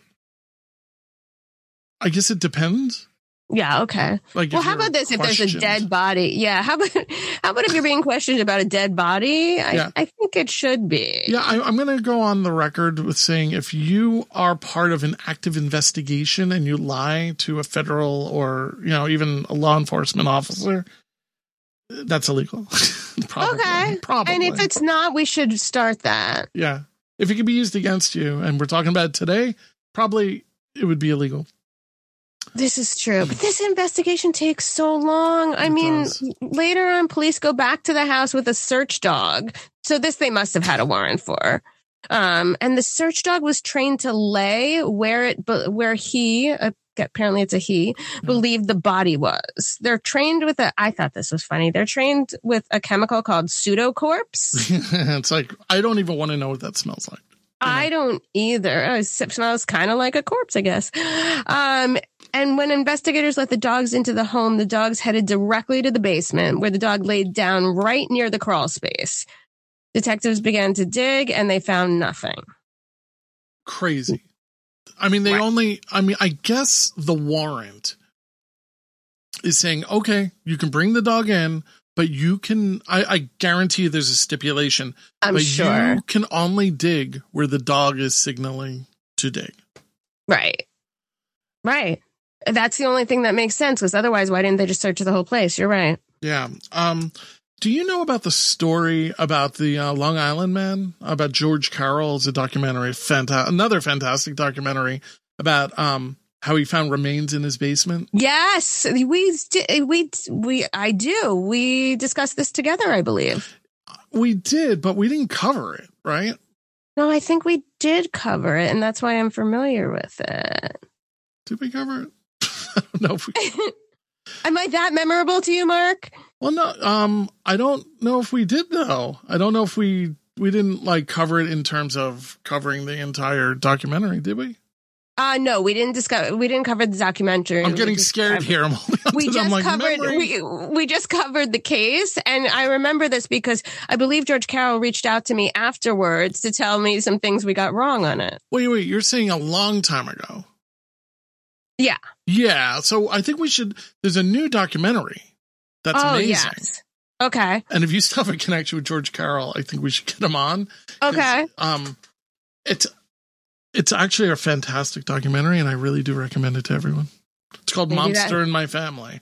S1: I guess it depends.
S2: Yeah. Okay.
S1: Like,
S2: well, how about this? If there's a dead body, yeah. How about how about if you're being questioned about a dead body? I,
S1: yeah.
S2: I think it should be.
S1: Yeah, I, I'm going to go on the record with saying if you are part of an active investigation and you lie to a federal or, you know, even a law enforcement officer, that's illegal. Probably.
S2: Okay.
S1: Probably.
S2: And if it's not, we should start that.
S1: Yeah. If it could be used against you, and we're talking about it today, probably it would be illegal.
S2: This is true. But this investigation takes so long. I
S1: It
S2: mean,
S1: does.
S2: later on, police go back to the house with a search dog. So this they must have had a warrant for. Um, and the search dog was trained to lay where it, where he, uh, apparently it's a he, believed the body was. They're trained with a, I thought this was funny. They're trained with a chemical called pseudocorpse.
S1: It's like, I don't even want to know what that smells like.
S2: I don't either. Oh, it smells kind of like a corpse, I guess. Um, and when investigators let the dogs into the home, the dogs headed directly to the basement where the dog laid down right near the crawl space. Detectives began to dig and they found nothing.
S1: Crazy. I mean, they
S2: Right.
S1: only, I mean, I guess the warrant is saying, okay, you can bring the dog in, but you can, I, I guarantee you there's a stipulation.
S2: I'm
S1: but
S2: sure.
S1: you can only dig where the dog is signaling to dig.
S2: Right. Right. That's the only thing that makes sense, because otherwise, why didn't they just search the whole place? You're right.
S1: Yeah. Um, do you know about the story about the uh, Long Island Man, about George Carroll? It's a documentary, fanta- another fantastic documentary about um, how he found remains in his basement.
S2: Yes, we we we I do. We discussed this together, I believe.
S1: We did, but we didn't cover it, right?
S2: No, I think we did cover it, and that's why I'm familiar with it.
S1: Did we cover it? I don't know if we.
S2: Am I that memorable to you, Mark?
S1: Well, no. Um, I don't know if we did though. I don't know if we we didn't like cover it in terms of covering the entire documentary, did we?
S2: Uh no, we didn't discuss. We didn't cover the documentary.
S1: I'm getting
S2: We just
S1: scared
S2: covered-
S1: here. I'm holding on
S2: We
S1: to them,
S2: just
S1: like,
S2: covered
S1: memory.
S2: we we just covered the case, and I remember this because I believe George Carroll reached out to me afterwards to tell me some things we got wrong on it.
S1: Wait, wait. You're saying a long time ago?
S2: Yeah.
S1: Yeah. So I think we should. There's a new documentary that's
S2: oh
S1: amazing.
S2: yes. Okay.
S1: And if you still have a connection with George Carroll, I think we should get him on. 'Cause,
S2: Okay.
S1: Um, it's it's actually a fantastic documentary, and I really do recommend it to everyone. It's called
S2: Maybe
S1: Monster
S2: that-
S1: in My Family.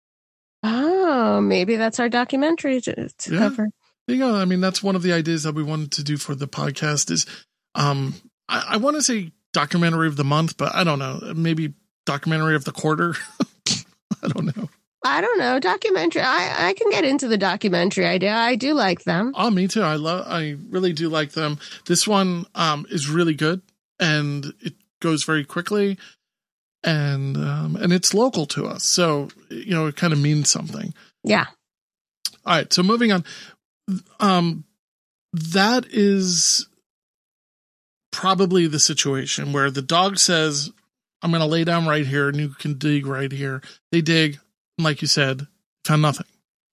S2: Oh, maybe that's our documentary to, to
S1: Yeah.
S2: cover.
S1: There you go. I mean, that's one of the ideas that we wanted to do for the podcast. Is um, I, I want to say documentary of the month, but I don't know. Maybe documentary of the quarter. I don't know.
S2: I don't know. Documentary. I, I can get into the documentary idea. I do like them.
S1: Oh, me too. I love. I really do like them. This one um, is really good, and it goes very quickly, and um, and it's local to us, so you know it kind of means something.
S2: Yeah.
S1: All right. So moving on. Um, that is probably the situation where the dog says, "I'm going to lay down right here, and you can dig right here." They dig. Like you said, found nothing.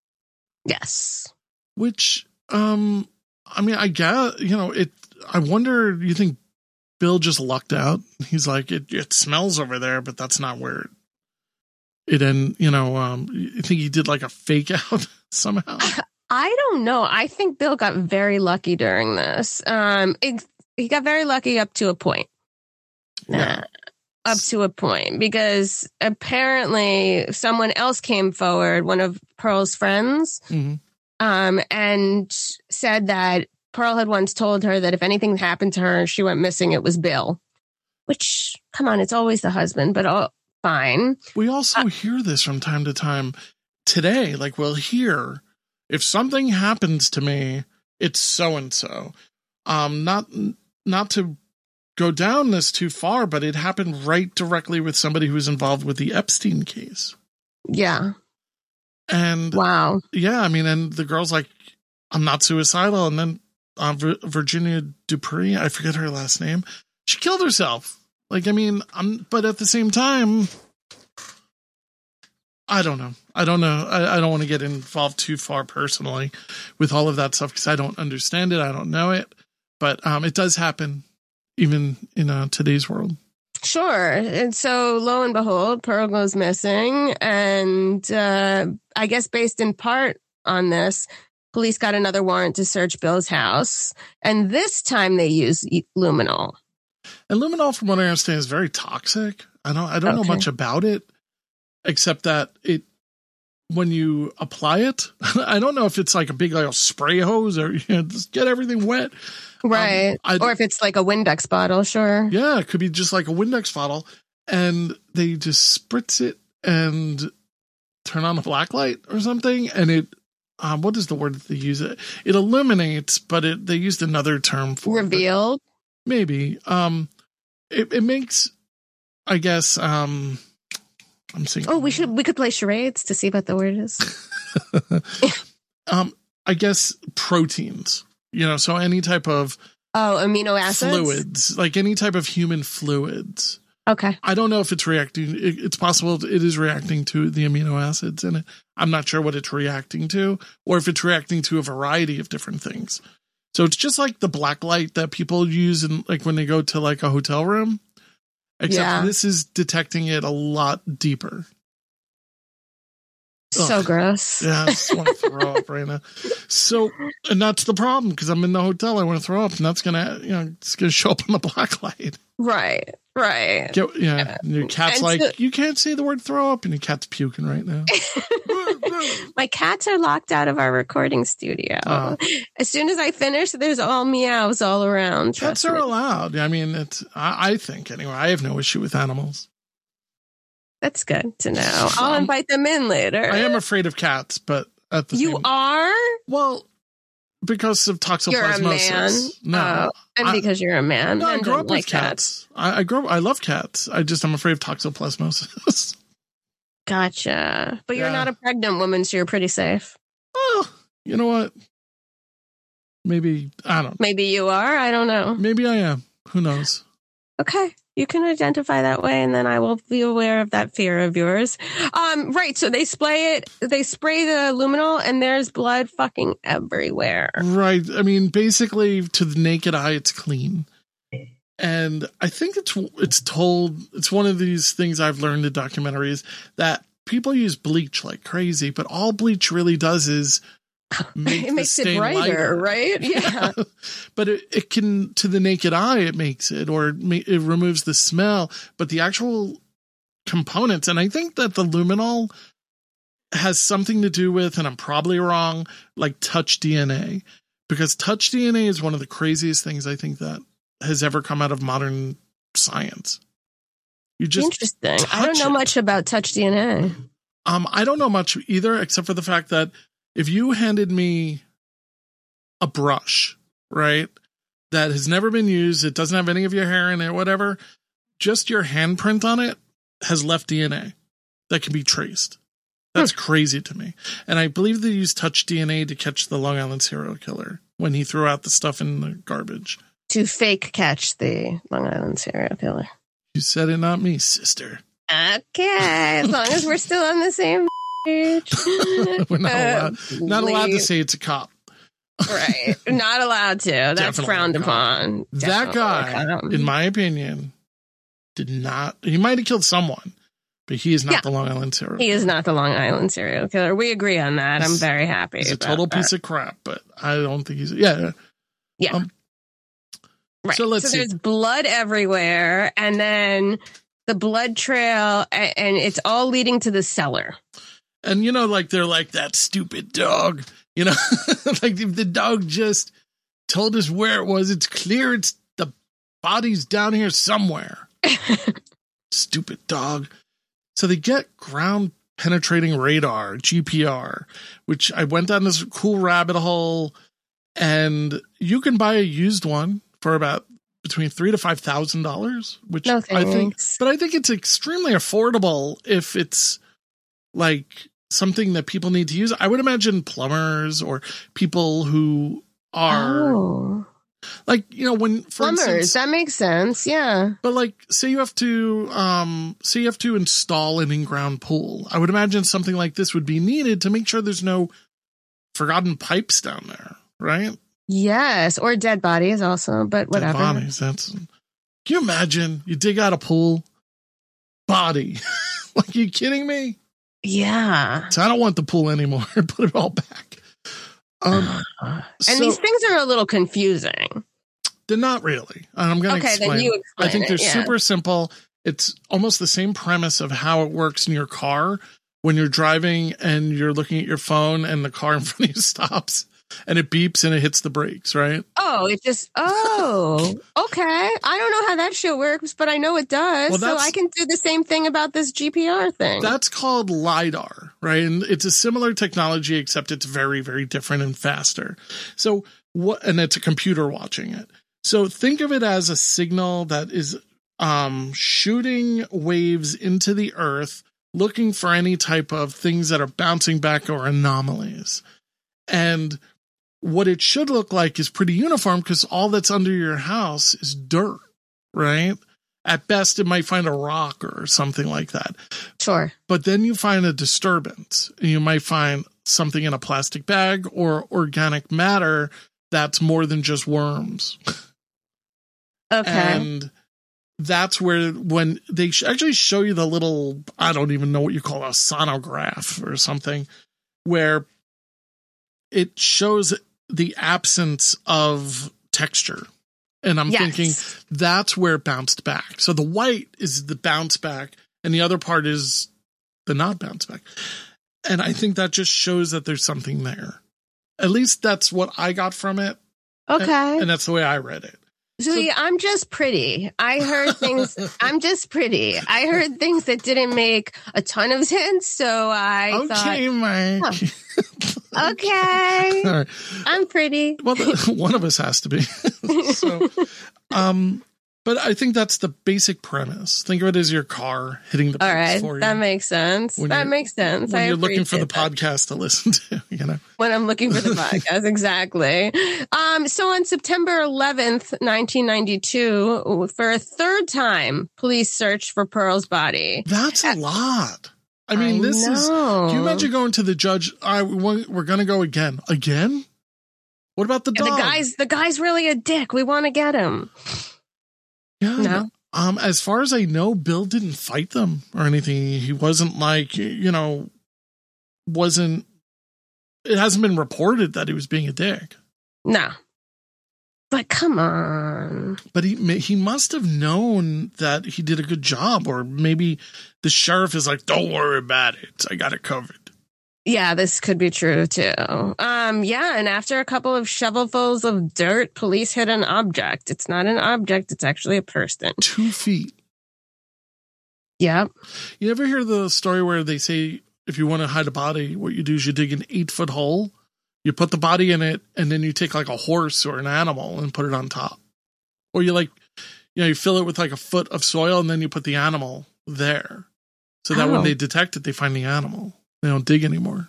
S2: Yes.
S1: Which, um, I mean, I guess, you know, it, I wonder, you think Bill just lucked out? He's like, it, it smells over there, but that's not where it, it and, you know, um, you think he did like a fake out somehow?
S2: I don't know. I think Bill got very lucky during this. Um, it, he got very lucky up to a point.
S1: Yeah.
S2: Uh, up to a point, because apparently someone else came forward, one of Pearl's friends,
S1: Mm-hmm.
S2: um, and said that Pearl had once told her that if anything happened to her and she went missing, it was Bill. Which, come on, it's always the husband, but oh, fine.
S1: We also uh, hear this from time to time today. Like, we'll hear, if something happens to me, it's so-and-so. Um, not, not to go down this too far, but it happened right directly with somebody who was involved with the Epstein case.
S2: Yeah.
S1: And
S2: wow.
S1: Yeah. I mean, and the girl's like, I'm not suicidal. And then uh, v- Virginia Dupree, I forget her last name. She killed herself. Like, I mean, I'm, but at the same time, I don't know. I don't know. I, I don't want to get involved too far personally with all of that stuff, because I don't understand it. I don't know it, but um, it does happen even in uh, today's world.
S2: Sure. And so lo and behold, Pearl goes missing. And uh, I guess based in part on this, police got another warrant to search Bill's house. And this time they use luminol.
S1: And luminol, from what I understand, is very toxic. I don't I don't okay. know much about it, except that it, when you apply it, I don't know if it's like a big like, spray hose or you know, just get everything wet.
S2: Right. Um, or if it's like a Windex bottle, sure.
S1: Yeah, it could be just like a Windex bottle. And they just spritz it and turn on a black light or something. And it, um, what is the word that they use? It It illuminates, but it they used another term for
S2: Revealed?
S1: it. Maybe. Um, it, it makes, I guess, um, I'm saying.
S2: Oh, we should, we could play charades to see what the word is.
S1: um, I guess proteins. You know, so any type of
S2: oh amino acids,
S1: fluids, like any type of human fluids.
S2: Okay.
S1: I don't know if it's reacting. It, it's possible it is reacting to the amino acids in it. I'm not sure what it's reacting to, or if it's reacting to a variety of different things. So it's just like the black light that people use in like when they go to like a hotel room, except yeah. this is detecting it a lot deeper.
S2: So Ugh. gross.
S1: Yeah, I just want to throw up right now. So, and that's the problem, because I'm in the hotel. I want to throw up, and that's gonna, you know, it's gonna show up on the black light.
S2: Right, right.
S1: Get, yeah, and your cat's and like, so, you can't say the word throw up, and your cat's puking right now.
S2: My cats are locked out of our recording studio. Uh, as soon as I finish, there's all meows all around.
S1: Cats are
S2: me.
S1: allowed. I mean, it's. I, I think anyway. I have no issue with animals.
S2: That's good to know. I'll um, invite them in later.
S1: I am afraid of cats, but at the
S2: you
S1: same,
S2: are
S1: well because of toxoplasmosis.
S2: You're a man.
S1: No,
S2: oh, and I, because you're a man.
S1: No,
S2: men
S1: I grew up
S2: like
S1: with cats. cats. I, I grew up. I love cats. I just I'm afraid of toxoplasmosis.
S2: Gotcha. But you're yeah. not a pregnant woman, so you're pretty safe.
S1: Oh, you know what? Maybe I don't.
S2: Maybe you are. I don't know.
S1: Maybe I am. Who knows?
S2: Okay. You can identify that way, and then I will be aware of that fear of yours. Um, right. So they spray it, they spray the luminol, and there's blood fucking everywhere.
S1: Right. I mean, basically, to the naked eye, it's clean. And I think it's it's told, it's one of these things I've learned in documentaries, that people use bleach like crazy, but all bleach really does is make
S2: it makes
S1: the stain
S2: it brighter,
S1: lighter.
S2: right? Yeah.
S1: But it, it can, to the naked eye, it makes it, or it, it removes the smell, but the actual components, and I think that the luminol has something to do with, and I'm probably wrong, like touch D N A, because touch D N A is one of the craziest things I think that has ever come out of modern science. You just
S2: interesting. I don't know it. much about touch D N A.
S1: Um, I don't know much either, except for the fact that if you handed me a brush, right, that has never been used, it doesn't have any of your hair in it, whatever, just your handprint on it has left D N A that can be traced. That's hmm. crazy to me. And I believe they used touch D N A to catch the Long Island serial killer when he threw out the stuff in the garbage.
S2: To fake catch the Long Island serial killer.
S1: You said it, not me, sister.
S2: Okay, as long as we're still on the same page.
S1: We're not, allowed, not allowed to say it's a cop.
S2: Right. Not allowed to. That's Definitely frowned upon.
S1: That guy, in my opinion, did not, he might have killed someone, but he is not yeah. the Long Island serial killer.
S2: He is not the Long Island serial killer. We agree on that. He's, I'm very happy.
S1: He's a total
S2: that.
S1: piece of crap, but I don't think he's, yeah.
S2: Yeah. Um, Right.
S1: So let's
S2: so
S1: see.
S2: there's blood everywhere, and then the blood trail, and, and it's all leading to the cellar.
S1: And, you know, like, they're like, that stupid dog, you know, like if the dog just told us where it was, it's clear it's the body's down here somewhere. Stupid dog. So they get ground penetrating radar, G P R, which I went down this cool rabbit hole, and you can buy a used one for about between three to five thousand dollars, which
S2: no
S1: I think,
S2: thanks.
S1: but I think it's extremely affordable if it's like something that people need to use. I would imagine plumbers or people who are
S2: Oh.
S1: like, you know, when for
S2: Plumbers,
S1: instance,
S2: that makes sense. Yeah.
S1: but like, say you have to, um, say you have to install an in-ground pool. I would imagine something like this would be needed to make sure there's no forgotten pipes down there, right?
S2: Yes, or dead bodies also, but whatever.
S1: Dead bodies. That's. Can you imagine? You dig out a pool, body. Like, you kidding me?
S2: Yeah.
S1: So I don't want the pool anymore. Put it all back. Um,
S2: and
S1: so
S2: these things are a little confusing.
S1: they're not really. And I'm going to
S2: Okay,
S1: explain.
S2: then you explain
S1: I think
S2: it,
S1: they're
S2: yeah.
S1: super simple. It's almost the same premise of how it works in your car when you're driving and you're looking at your phone and the car in front of you stops and it beeps and it hits the brakes, right?
S2: Oh, it just, oh, okay. I don't know how that shit works, but I know it does.
S1: Well,
S2: so
S1: that's-
S2: I can do the same thing about this G P R thing.
S1: That's called LiDAR, right? And it's a similar technology, except it's very, very different and faster. So what, and it's a computer watching it. So think of it as a signal that is um, shooting waves into the earth, looking for any type of things that are bouncing back or anomalies. And what it should look like is pretty uniform because all that's under your house is dirt, right? At best, it might find a rock or something like that.
S2: Sure.
S1: But then you find a disturbance. You might find something in a plastic bag or organic matter that's more than just worms.
S2: Okay.
S1: And that's where when they sh- actually show you the little, I don't even know what you call a sonograph or something, where it shows the absence of texture. And I'm
S2: Yes.
S1: thinking that's where it bounced back. So the white is the bounce back and the other part is the not bounce back. And I think that just shows that there's something there. At least that's what I got from it.
S2: Okay.
S1: And, and that's the way I read it.
S2: Julie, I'm just pretty. I heard things. I'm just pretty. I heard things that didn't make a ton of sense. So I
S1: Okay,
S2: thought,
S1: Mike.
S2: huh, okay,
S1: All right.
S2: I'm pretty.
S1: Well, the, one of us has to be. So, um, but I think that's the basic premise. Think of it as your car hitting the
S2: All
S1: brakes
S2: right,
S1: for you.
S2: that makes sense.
S1: When
S2: That
S1: you're-
S2: makes sense.
S1: when
S2: I
S1: you're looking for the
S2: appreciate that.
S1: podcast to listen to, you know.
S2: When I'm looking for the podcast, exactly. Um, so on September eleventh, nineteen ninety-two, for a third time, police searched for Pearl's body.
S1: That's a lot. I mean,
S2: I
S1: this is.
S2: know.
S1: Can you imagine going to the judge? I we're going to go again. Again? What about the
S2: Yeah,
S1: dog?
S2: the guy's the guy's really a dick. We want to get him.
S1: Yeah.
S2: No.
S1: Um, as far as I know, Bill didn't fight them or anything. He wasn't like, you know, wasn't, it hasn't been reported that he was being a dick.
S2: No. But come on.
S1: But he he must have known that he did a good job, or maybe the sheriff is like, don't worry about it. I got it covered.
S2: Yeah, this could be true too. Um, yeah, and after a couple of shovelfuls of dirt, police hit an object. It's not an object, it's actually a person.
S1: Two feet.
S2: Yep.
S1: You ever hear the story where they say if you want to hide a body, what you do is you dig an eight foot hole, you put the body in it, and then you take like a horse or an animal and put it on top. Or you like, you know, you fill it with like a foot of soil and then you put the animal there. So that
S2: Oh.
S1: when they detect it, they find the animal. They don't dig anymore.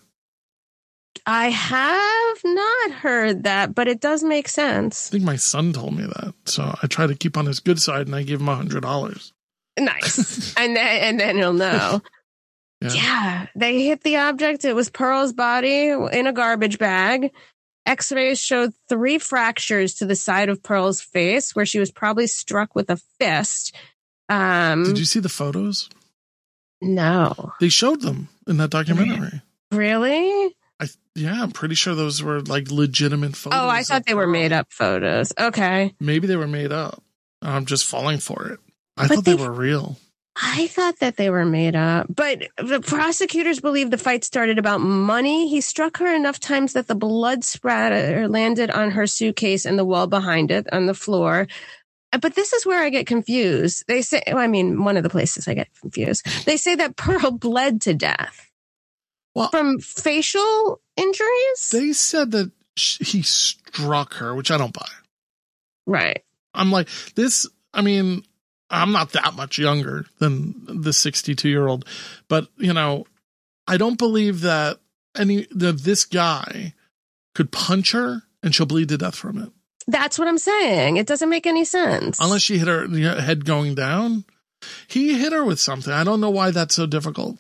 S2: I have not heard that, but it does make sense.
S1: I think my son told me that. So I try to keep on his good side and I give him a hundred dollars.
S2: Nice. and then and then he'll know.
S1: Yeah.
S2: Yeah. They hit the object. It was Pearl's body in a garbage bag. X-rays showed three fractures to the side of Pearl's face where she was probably struck with a fist. Um,
S1: Did you see the photos?
S2: no.
S1: They showed them in that documentary.
S2: Really?
S1: I yeah, I'm pretty sure those were like legitimate photos.
S2: Oh, I thought they were made up photos. Okay.
S1: Maybe they were made up. I'm just falling for it. I
S2: But
S1: thought they,
S2: they-
S1: were real.
S2: I thought that they were made up, but the prosecutors believe the fight started about money. He struck her enough times that the blood splatter landed on her suitcase and the wall behind it on the floor. But this is where I get confused. They say, well, I mean, one of the places I get confused. They say that Pearl bled to death
S1: Well,
S2: from facial injuries.
S1: they said that sh- he struck her, which I don't buy.
S2: Right.
S1: I'm like, this, I mean, I'm not that much younger than the sixty-two year old, but you know, I don't believe that any, that this guy could punch her and she'll bleed to death from it.
S2: That's what I'm saying. It doesn't make any sense.
S1: Unless she hit her head going down. He hit her with something. I don't know why that's so difficult.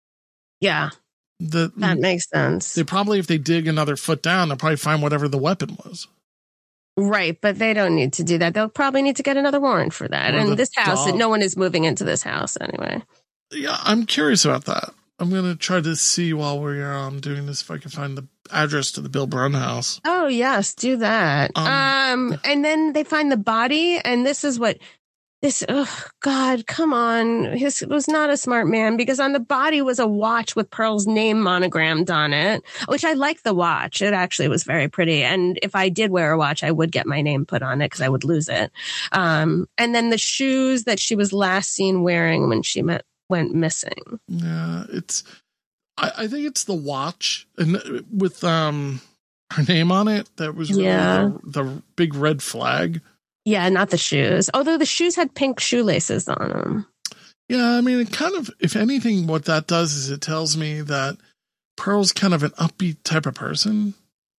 S2: Yeah,
S1: The,
S2: that makes sense.
S1: they probably, if they dig another foot down, they'll probably find whatever the weapon was.
S2: Right, but they don't need to do that. They'll probably need to get another warrant for that.
S1: Or the
S2: And this house,
S1: dog.
S2: no one is moving into this house anyway.
S1: Yeah, I'm curious about that. I'm going to try to see while we're um, doing this if I can find the address to the Bill Brunn house.
S2: Oh, yes, do that.
S1: Um,
S2: Um, and then they find the body, and this is what this, oh, God, come on. He was not a smart man because on the body was a watch with Pearl's name monogrammed on it, which I like the watch. It actually was very pretty. And if I did wear a watch, I would get my name put on it because I would lose it. Um, and then the shoes that she was last seen wearing when she met, went missing.
S1: Yeah, it's, I, I think it's the watch and with um her name on it. That was really
S2: Yeah.
S1: the, the big red flag.
S2: Yeah, not the shoes. Although the shoes had pink shoelaces on them.
S1: Yeah, I mean, it kind of, if anything, what that does is it tells me that Pearl's kind of an upbeat type of person.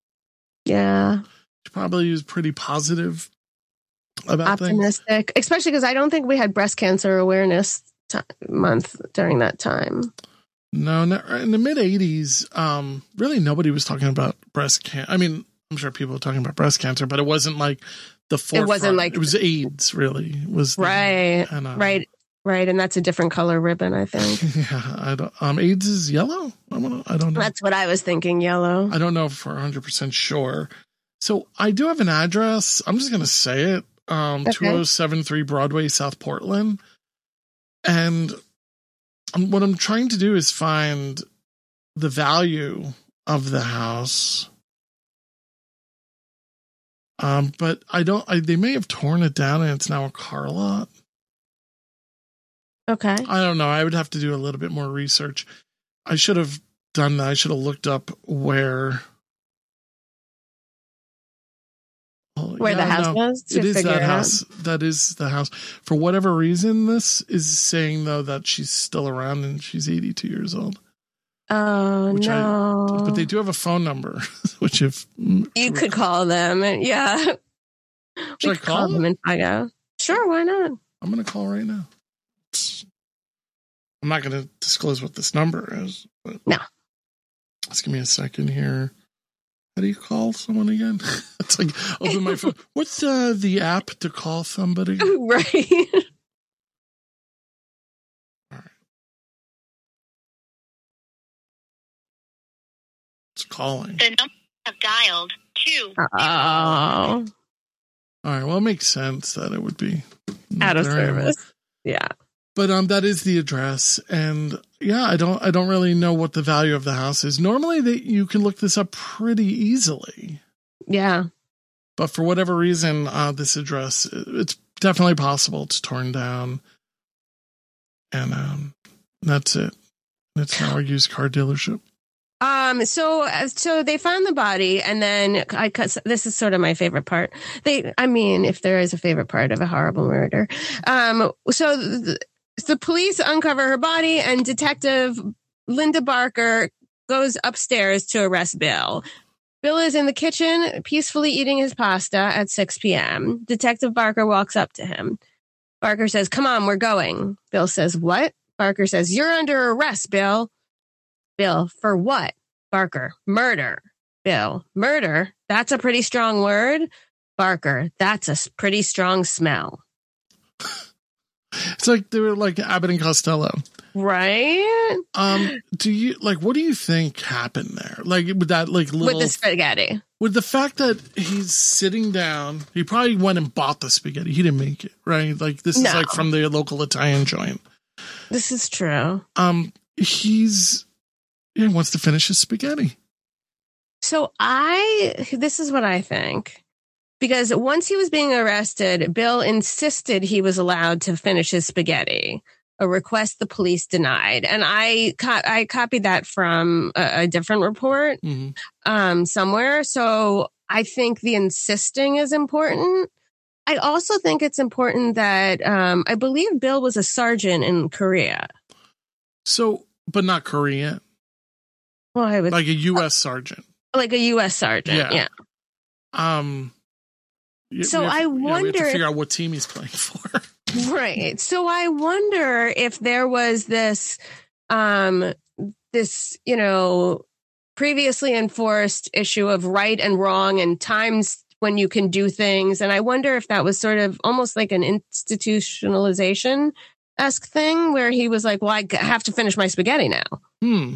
S2: Yeah.
S1: She probably is pretty positive about things.
S2: Optimistic. Especially because I don't think we had breast cancer awareness t- month during that time.
S1: No, no, in the mid eighties, um, really nobody was talking about breast cancer. I mean, I'm sure people were talking about breast cancer, but it wasn't like the forefront.
S2: It wasn't like-
S1: it was AIDS, really. It was the-
S2: Right.
S1: and, uh,
S2: Right. Right. And that's a different color ribbon, I think.
S1: Yeah, I don't. Um, AIDS is yellow. I want to. I don't know.
S2: That's what I was thinking, yellow.
S1: I don't know for one hundred percent sure. So I do have an address. I'm just going to say it. Um,
S2: Okay.
S1: two oh seven three Broadway, South Portland. And um, what I'm trying to do is find the value of the house. Um, but I don't, I, they may have torn it down and it's now a car lot.
S2: Okay.
S1: I don't know. I would have to do a little bit more research. I should have done that. I should have looked up where. Oh,
S2: Where the
S1: yeah,
S2: house
S1: no.
S2: was to
S1: It is
S2: figure
S1: that
S2: it out.
S1: house. That is the house. For whatever reason, this is saying though that she's still around and she's eighty-two years old.
S2: Oh,
S1: Which I-
S2: no.
S1: But they do have a phone number, which if
S2: You could call them. and- Yeah.
S1: Should
S2: We
S1: I
S2: could
S1: call
S2: them
S1: them?
S2: and find out. Sure, why not?
S1: I'm going to call right now. I'm not going to disclose what this number is. But
S2: No.
S1: Just give me a second here. How do you call someone again? It's like open my phone. What's uh, the app to call somebody?
S2: Right.
S1: It's calling.
S3: The number you have dialed two.
S2: Oh.
S1: All right. Well, it makes sense that it would be not
S2: Out of
S1: there anymore.
S2: service. Yeah.
S1: But um, that is the address, and yeah, I don't, I don't really know what the value of the house is. Normally, that you can look this up pretty easily,
S2: Yeah.
S1: but for whatever reason, uh, this address, it's definitely possible it's torn down, and um, that's it. It's now a used car dealership.
S2: Um, so, uh, so they found the body and then I cut, this is sort of my favorite part. They, I mean, if there is a favorite part of a horrible murder. Um, so the, the police uncover her body and Detective Linda Barker goes upstairs to arrest Bill. Bill is in the kitchen peacefully eating his pasta at six p.m. Detective Barker walks up to him. Barker says, "Come on, we're going." Bill says, "What?" Barker says, "You're under arrest, Bill." Bill, for what? Barker, murder. Bill, murder? That's a pretty strong word. Barker, that's a s- pretty strong smell.
S1: It's like they were like Abbott and Costello.
S2: Right?
S1: Um, do you like what do you think happened there? Like with that like little
S2: With the spaghetti.
S1: With the fact that he's sitting down, he probably went and bought the spaghetti. He didn't make it, right? Like this
S2: No.
S1: is like from the local Italian joint.
S2: This is true.
S1: Um, he's he wants to finish his spaghetti.
S2: So I, this is what I think. Because once he was being arrested, Bill insisted he was allowed to finish his spaghetti, a request the police denied. And I co- I copied that from a, a different report
S1: Mm-hmm.
S2: um, somewhere. So I think the insisting is important. I also think it's important that um, I believe Bill was a sergeant in Korea.
S1: So, but not Korean,
S2: Well, I would
S1: like a U S sergeant.
S2: like a U S sergeant.
S1: Yeah.
S2: Yeah.
S1: Um. y-
S2: So
S1: we have-
S2: I
S1: yeah, we have
S2: wonder
S1: to
S2: if-
S1: figure out what team he's playing for.
S2: Right. So I wonder if there was this, um, this, you know, previously enforced issue of right and wrong and times when you can do things. And I wonder if that was sort of almost like an institutionalization esque thing where he was like, well, I have to finish my spaghetti now.
S1: Hmm.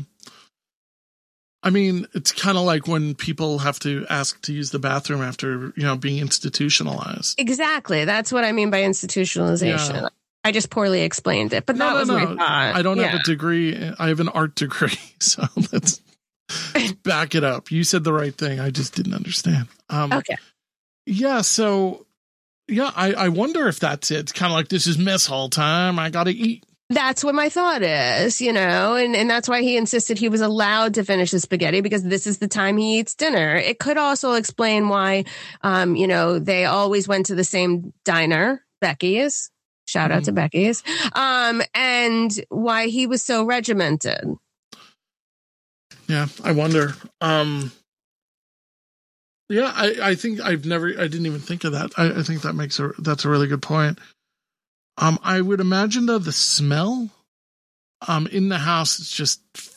S1: I mean, it's kind of like when people have to ask to use the bathroom after, you know, being institutionalized.
S2: Exactly. That's what I mean by institutionalization.
S1: Yeah.
S2: I just poorly explained it, but that
S1: No, no,
S2: was
S1: no.
S2: my thought.
S1: I don't
S2: Yeah.
S1: have a degree. I have an art degree. So let's back it up. You said the right thing. I just didn't understand. Um,
S2: Okay.
S1: Yeah. So, yeah, I, I wonder if that's it. It's kind of like this is mess hall time. I got to eat.
S2: That's what my thought is, you know, and, and that's why he insisted he was allowed to finish the spaghetti because this is the time he eats dinner. It could also explain why, um, you know, they always went to the same diner, Becky's. Shout out
S1: Mhm.
S2: to Becky's. Um, and why he was so regimented.
S1: Yeah, I wonder. Um, yeah, I, I think I've never, I didn't even think of that. I, I think that makes a, that's a really good point. Um, I would imagine though the smell, um, in the house, it's just,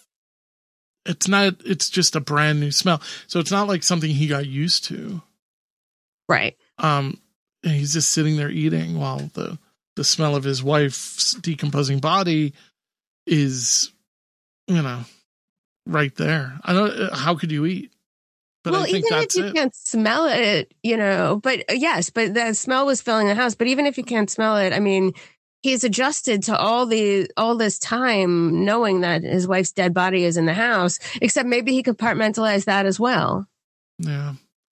S1: it's not, it's just a brand new smell. So it's not like something he got used to.
S2: Right.
S1: Um, and he's just sitting there eating while the, the smell of his wife's decomposing body is, you know, right there. I don't, how could you eat? But
S2: well,
S1: I think
S2: even if
S1: that's
S2: you
S1: it.
S2: can't smell it, you know, but uh, yes, but the smell was filling the house. But even if you can't smell it, I mean, he's adjusted to all the all this time knowing that his wife's dead body is in the house, except maybe he compartmentalized that as well.
S1: Yeah.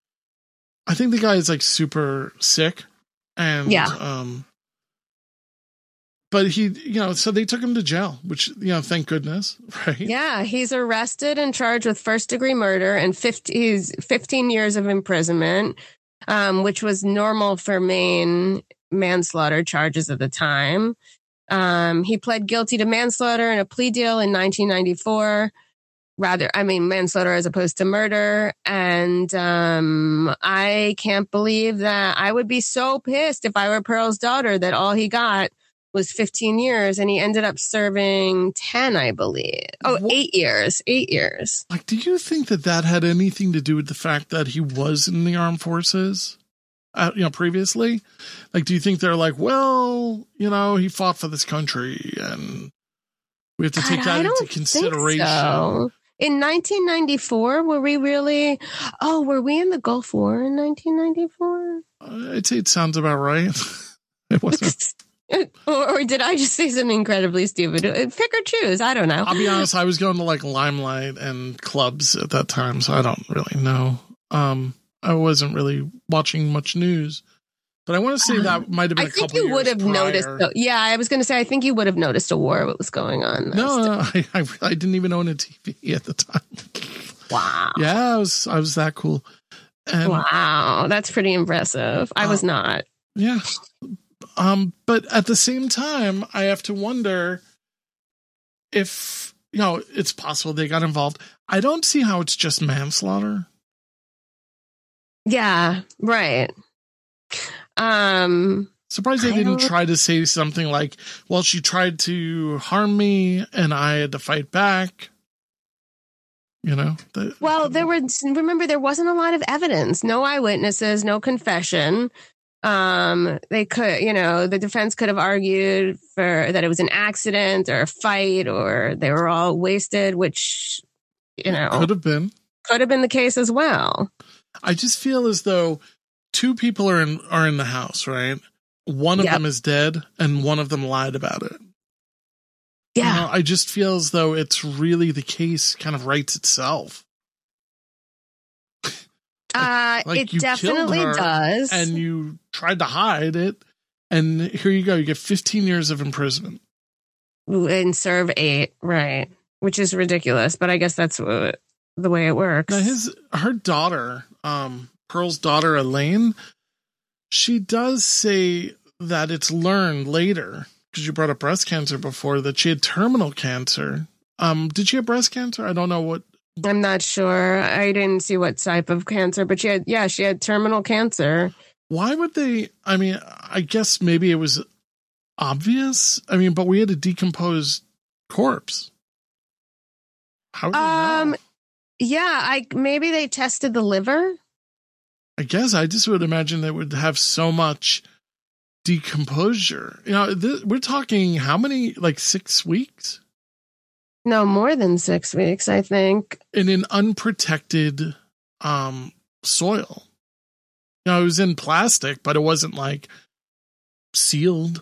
S1: I think the guy is like super sick and,
S2: Yeah.
S1: um, but he, you know, so they took him to jail, which, you know, thank goodness, right?
S2: Yeah, he's arrested and charged with first degree murder and fifty, he's fifteen years of imprisonment, um, which was normal for Maine manslaughter charges at the time. Um, he pled guilty to manslaughter in a plea deal in nineteen ninety-four. Rather, I mean, manslaughter as opposed to murder. And um, I can't believe that I would be so pissed if I were Pearl's daughter that all he got was fifteen years and he ended up serving ten, I believe. Oh,
S1: What-
S2: eight years, eight years.
S1: Like, do you think that that had anything to do with the fact that he was in the armed forces, uh, you know, previously? Like, do you think they're like, well, you know, he fought for this country and we have to take
S2: God,
S1: that
S2: I don't
S1: into consideration?
S2: think so. In nineteen ninety-four, were we really, oh, were we in the Gulf War in nineteen ninety-four?
S1: Uh, I'd say it sounds about right. It wasn't.
S2: or, or did I just say something incredibly stupid? Pick or choose. I don't know.
S1: I'll be honest, I was going to like Limelight and clubs at that time, so I don't really know. Um, I wasn't really watching much news, but I want to say that might have been
S2: I
S1: a
S2: think
S1: couple
S2: you would
S1: years
S2: have noticed.
S1: prior.
S2: Though, yeah, I was going to say, I think you would have noticed a war, what was going on.
S1: No, no, I, I, I didn't even own a T V at the time.
S2: Wow.
S1: Yeah, I was, I was that cool. And
S2: Wow. That's pretty impressive. I was
S1: Uh,
S2: not.
S1: yeah. Um, but at the same time, I have to wonder if, you know, it's possible they got involved. I don't see how it's just manslaughter.
S2: Yeah, right. Um,
S1: Surprised they
S2: I
S1: didn't
S2: don't-
S1: try to say something like, well, she tried to harm me and I had to fight back. You know? The,
S2: well, there was, remember, there wasn't a lot of evidence, no eyewitnesses, no confession. Um, they could, you know, the defense could have argued for that it was an accident or a fight or they were all wasted, which, you know,
S1: Could have been.
S2: could have been the case as well.
S1: I just feel as though two people are in are in the house, right? One of
S2: Yep.
S1: them is dead and one of them lied about it.
S2: Yeah.
S1: You know, I just feel as though it's really the case kind of writes itself.
S2: Uh,
S1: like
S2: it
S1: you killed
S2: definitely
S1: her
S2: does.
S1: And you tried to hide it. And here you go. You get fifteen years of imprisonment.
S2: and serve eight, right? Which is ridiculous, but I guess that's what, the way it works.
S1: Now his her daughter, um, Pearl's daughter Elaine, she does say that it's learned later, because you brought up breast cancer before, that she had terminal cancer. Um, did she have breast cancer? I don't know what.
S2: I'm not sure. I didn't see what type of cancer, but she had, yeah, she had terminal cancer.
S1: Why would they? I mean, I guess maybe it was obvious. I mean, but we had a decomposed corpse. How would they
S2: Um,
S1: know?
S2: yeah, I maybe they tested the liver.
S1: I guess I just would imagine they would have so much decomposure. You know, th- we're talking how many, like six weeks
S2: No, more than six weeks, I think.
S1: in an unprotected um, soil. You know, it was in plastic, but it wasn't like sealed.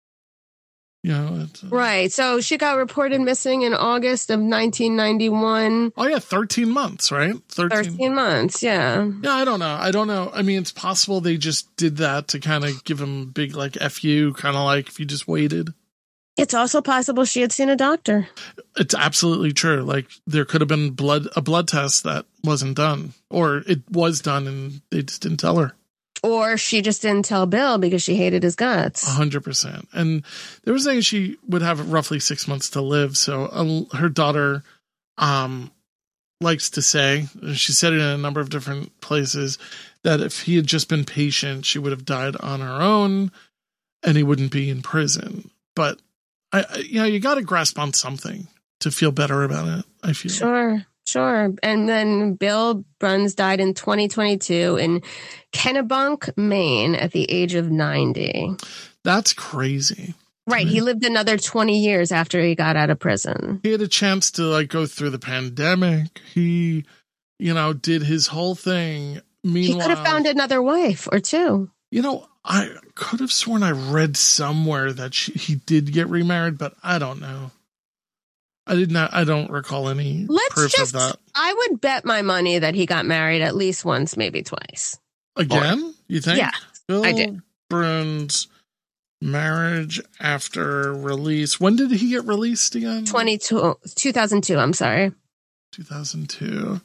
S1: You know, it's, uh,
S2: Right. So she got reported missing in August of nineteen ninety-one.
S1: oh yeah, thirteen months, right? thirteen.
S2: thirteen months, yeah.
S1: Yeah, I don't know. I don't know. I mean, it's possible they just did that to kind of give him big, like, F you, kind of like if you just waited.
S2: It's also possible she had seen a doctor.
S1: It's absolutely true. Like, there could have been blood a blood test that wasn't done, or it was done and they just didn't tell her.
S2: Or she just didn't tell Bill because she hated his guts.
S1: A hundred percent. And they were saying she would have roughly six months to live. So uh, her daughter um, likes to say, she said it in a number of different places, that if he had just been patient, she would have died on her own and he wouldn't be in prison. But I, I you know, you got to grasp on something to feel better about it, I feel.
S2: Sure, sure. And then Bill Bruns died in twenty twenty-two in Kennebunk, Maine at the age of ninety.
S1: That's crazy.
S2: Right. He lived another twenty years after he got out of prison.
S1: He had a chance to like go through the pandemic. He, you know, did his whole thing. Meanwhile,
S2: He could have found another wife or two.
S1: You know, I could have sworn I read somewhere that she, he did get remarried, but I don't know. I did not. I don't recall any
S2: Let's
S1: proof
S2: just,
S1: of that.
S2: I would bet my money that he got married at least once, maybe twice.
S1: Again, you think?
S2: Yeah,
S1: Bill
S2: I do.
S1: Bruns' marriage after release. When did he get released again?
S2: twenty-two, two thousand two, I'm sorry.
S1: two thousand two.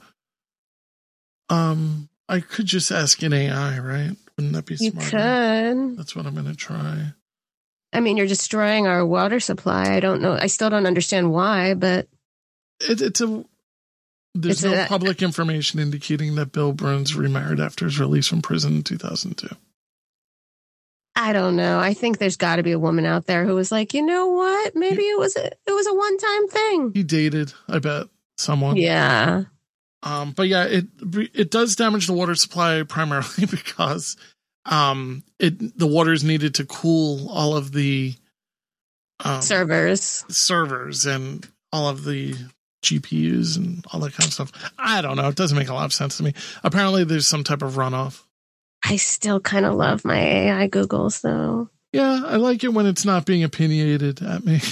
S1: Um, I could just ask an A I, right? Wouldn't that be
S2: You
S1: smart?
S2: could.
S1: That's what I'm going to try.
S2: I mean, you're destroying our water supply. I don't know. I still don't understand why, but
S1: It, it's a. There's
S2: It's
S1: no
S2: a-
S1: public information indicating that Bill Bruns remarried after his release from prison in two thousand two.
S2: I don't know. I think there's got to be a woman out there who was like, you know what? Maybe it was a, it was a one time thing.
S1: He dated, I bet, someone.
S2: Yeah.
S1: Um, but yeah, it it does damage the water supply primarily because um, it the water is needed to cool all of the um,
S2: Servers.
S1: servers and all of the G P Us and all that kind of stuff. I don't know. It doesn't make a lot of sense to me. Apparently, there's some type of runoff.
S2: I still kind of love my A I Googles though.
S1: Yeah, I like it when it's not being opinionated at me.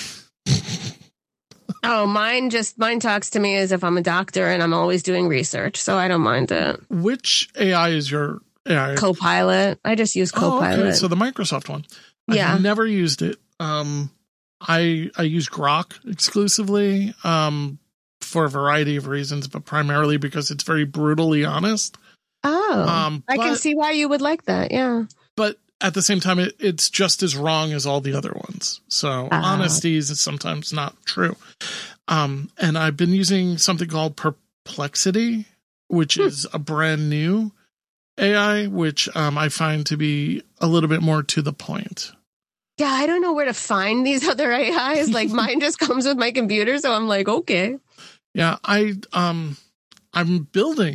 S2: Oh, mine just, mine talks to me as if I'm a doctor and I'm always doing research. So I don't mind it.
S1: Which A I is your A I?
S2: Copilot. I just use
S1: Oh,
S2: Copilot.
S1: okay. So the Microsoft one. I've
S2: Yeah.
S1: never used it. Um, I I use Grok exclusively um, for a variety of reasons, but primarily because it's very brutally honest.
S2: Oh,
S1: Um,
S2: I can
S1: but-
S2: see why you would like that. Yeah.
S1: But at the same time, it, it's just as wrong as all the other ones. So
S2: Ah.
S1: honesty is sometimes not true. Um, and I've been using something called Perplexity, which
S2: Hmm.
S1: is a brand new A I, which um, I find to be a little bit more to the point.
S2: Yeah. I don't know where to find these other A Is. Like mine just comes with my computer. So I'm like, okay.
S1: Yeah, I um, I'm building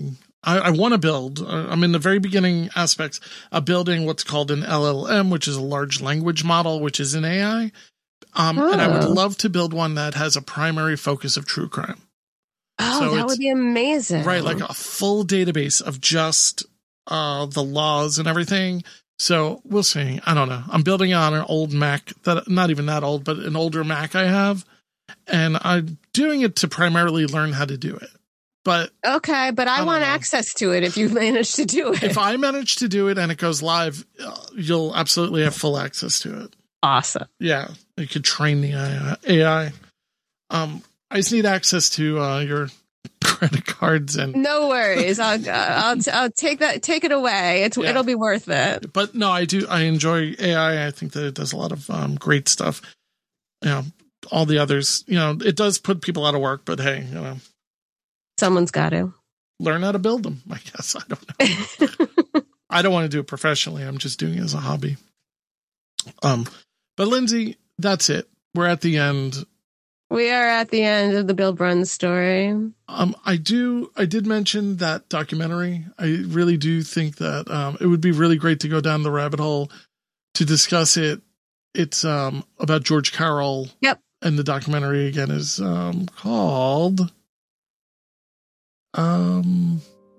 S1: I, I want to build, uh, I'm in the very beginning aspects of building what's called an L L M, which is a large language model, which is an A I. Um,
S2: oh.
S1: And I would love to build one that has a primary focus of true crime.
S2: Oh,
S1: So
S2: that
S1: it's-
S2: would be amazing.
S1: Right, like a full database of just uh, the laws and everything. So we'll see. I don't know. I'm building on an old Mac, that not even that old, but an older Mac I have. And I'm doing it to primarily learn how to do it. But
S2: Okay, but I,
S1: I don't
S2: want
S1: know.
S2: access to it if you manage to do it.
S1: if I manage to do it and it goes live, uh, you'll absolutely have full access to it.
S2: Awesome.
S1: Yeah, you could train the A I. Um, I just need access to uh, your credit cards and.
S2: No worries. I'll I'll I'll take that. Take it away. It's
S1: Yeah.
S2: it'll be worth it.
S1: But no, I do. I enjoy A I. I think that it does a lot of um, great stuff. You know, all the others. You know, it does put people out of work. But hey, you know,
S2: Someone's got to.
S1: learn how to build them. I guess I don't know. I don't want to do it professionally. I'm just doing it as a hobby. Um, but Lindsay, that's it. We're at the end.
S2: We are at the end of the Bill Brunn story.
S1: Um, I do. I did mention that documentary. I really do think that um, it would be really great to go down the rabbit hole to discuss it. It's um, about George Carroll.
S2: Yep.
S1: And the documentary again is um, called. Um,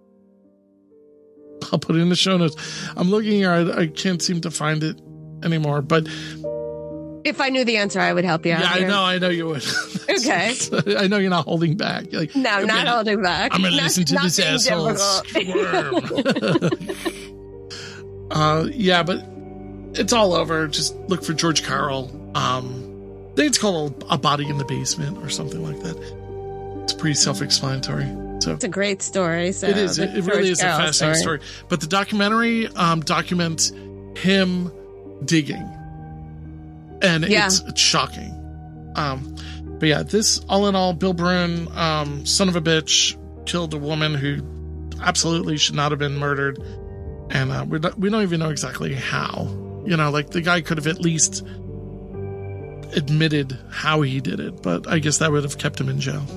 S1: I'll put it in the show notes. I'm looking here. I, I can't seem to find it anymore. But
S2: If I knew the answer, I would help you out.
S1: yeah, I
S2: here.
S1: know. I know you would.
S2: Okay.
S1: I know you're not holding back. You're like,
S2: No,
S1: I'm
S2: not
S1: gonna-
S2: holding back.
S1: I'm gonna
S2: Not-
S1: listen to
S2: not
S1: this
S2: being
S1: asshole
S2: difficult.
S1: squirm. uh, yeah, but it's all over. Just look for George Carroll. Um, I think it's called A Body in the Basement or something like that. It's pretty self-explanatory. So
S2: It's a great story. So
S1: it is.
S2: the
S1: It, it really
S2: George
S1: is a
S2: Carroll
S1: fascinating story. But the documentary um, documents him digging, and
S2: Yeah.
S1: it's, it's shocking. Um, but yeah, this all in all, Bill Brunn, um, son of a bitch, killed a woman who absolutely should not have been murdered, and uh, we don't, we don't even know exactly how. You know, like the guy could have at least admitted how he did it, but I guess that would have kept him in jail.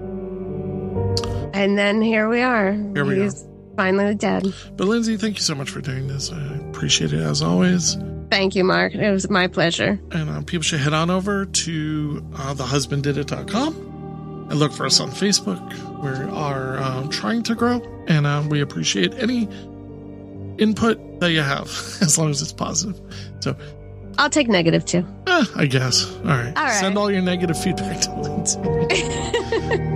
S2: And then here we are.
S1: Here we
S2: He's finally dead.
S1: But Lindsay, thank you so much for doing this. I appreciate it as always.
S2: Thank you, Mark. It was my pleasure.
S1: And uh, people should head on over to uh, the husband did it dot com and look for us on Facebook. We are uh, trying to grow, and uh, we appreciate any input that you have, as long as it's positive. So,
S2: I'll take negative too.
S1: eh, I guess. All right.
S2: All right.
S1: Send all your negative feedback to Lindsay.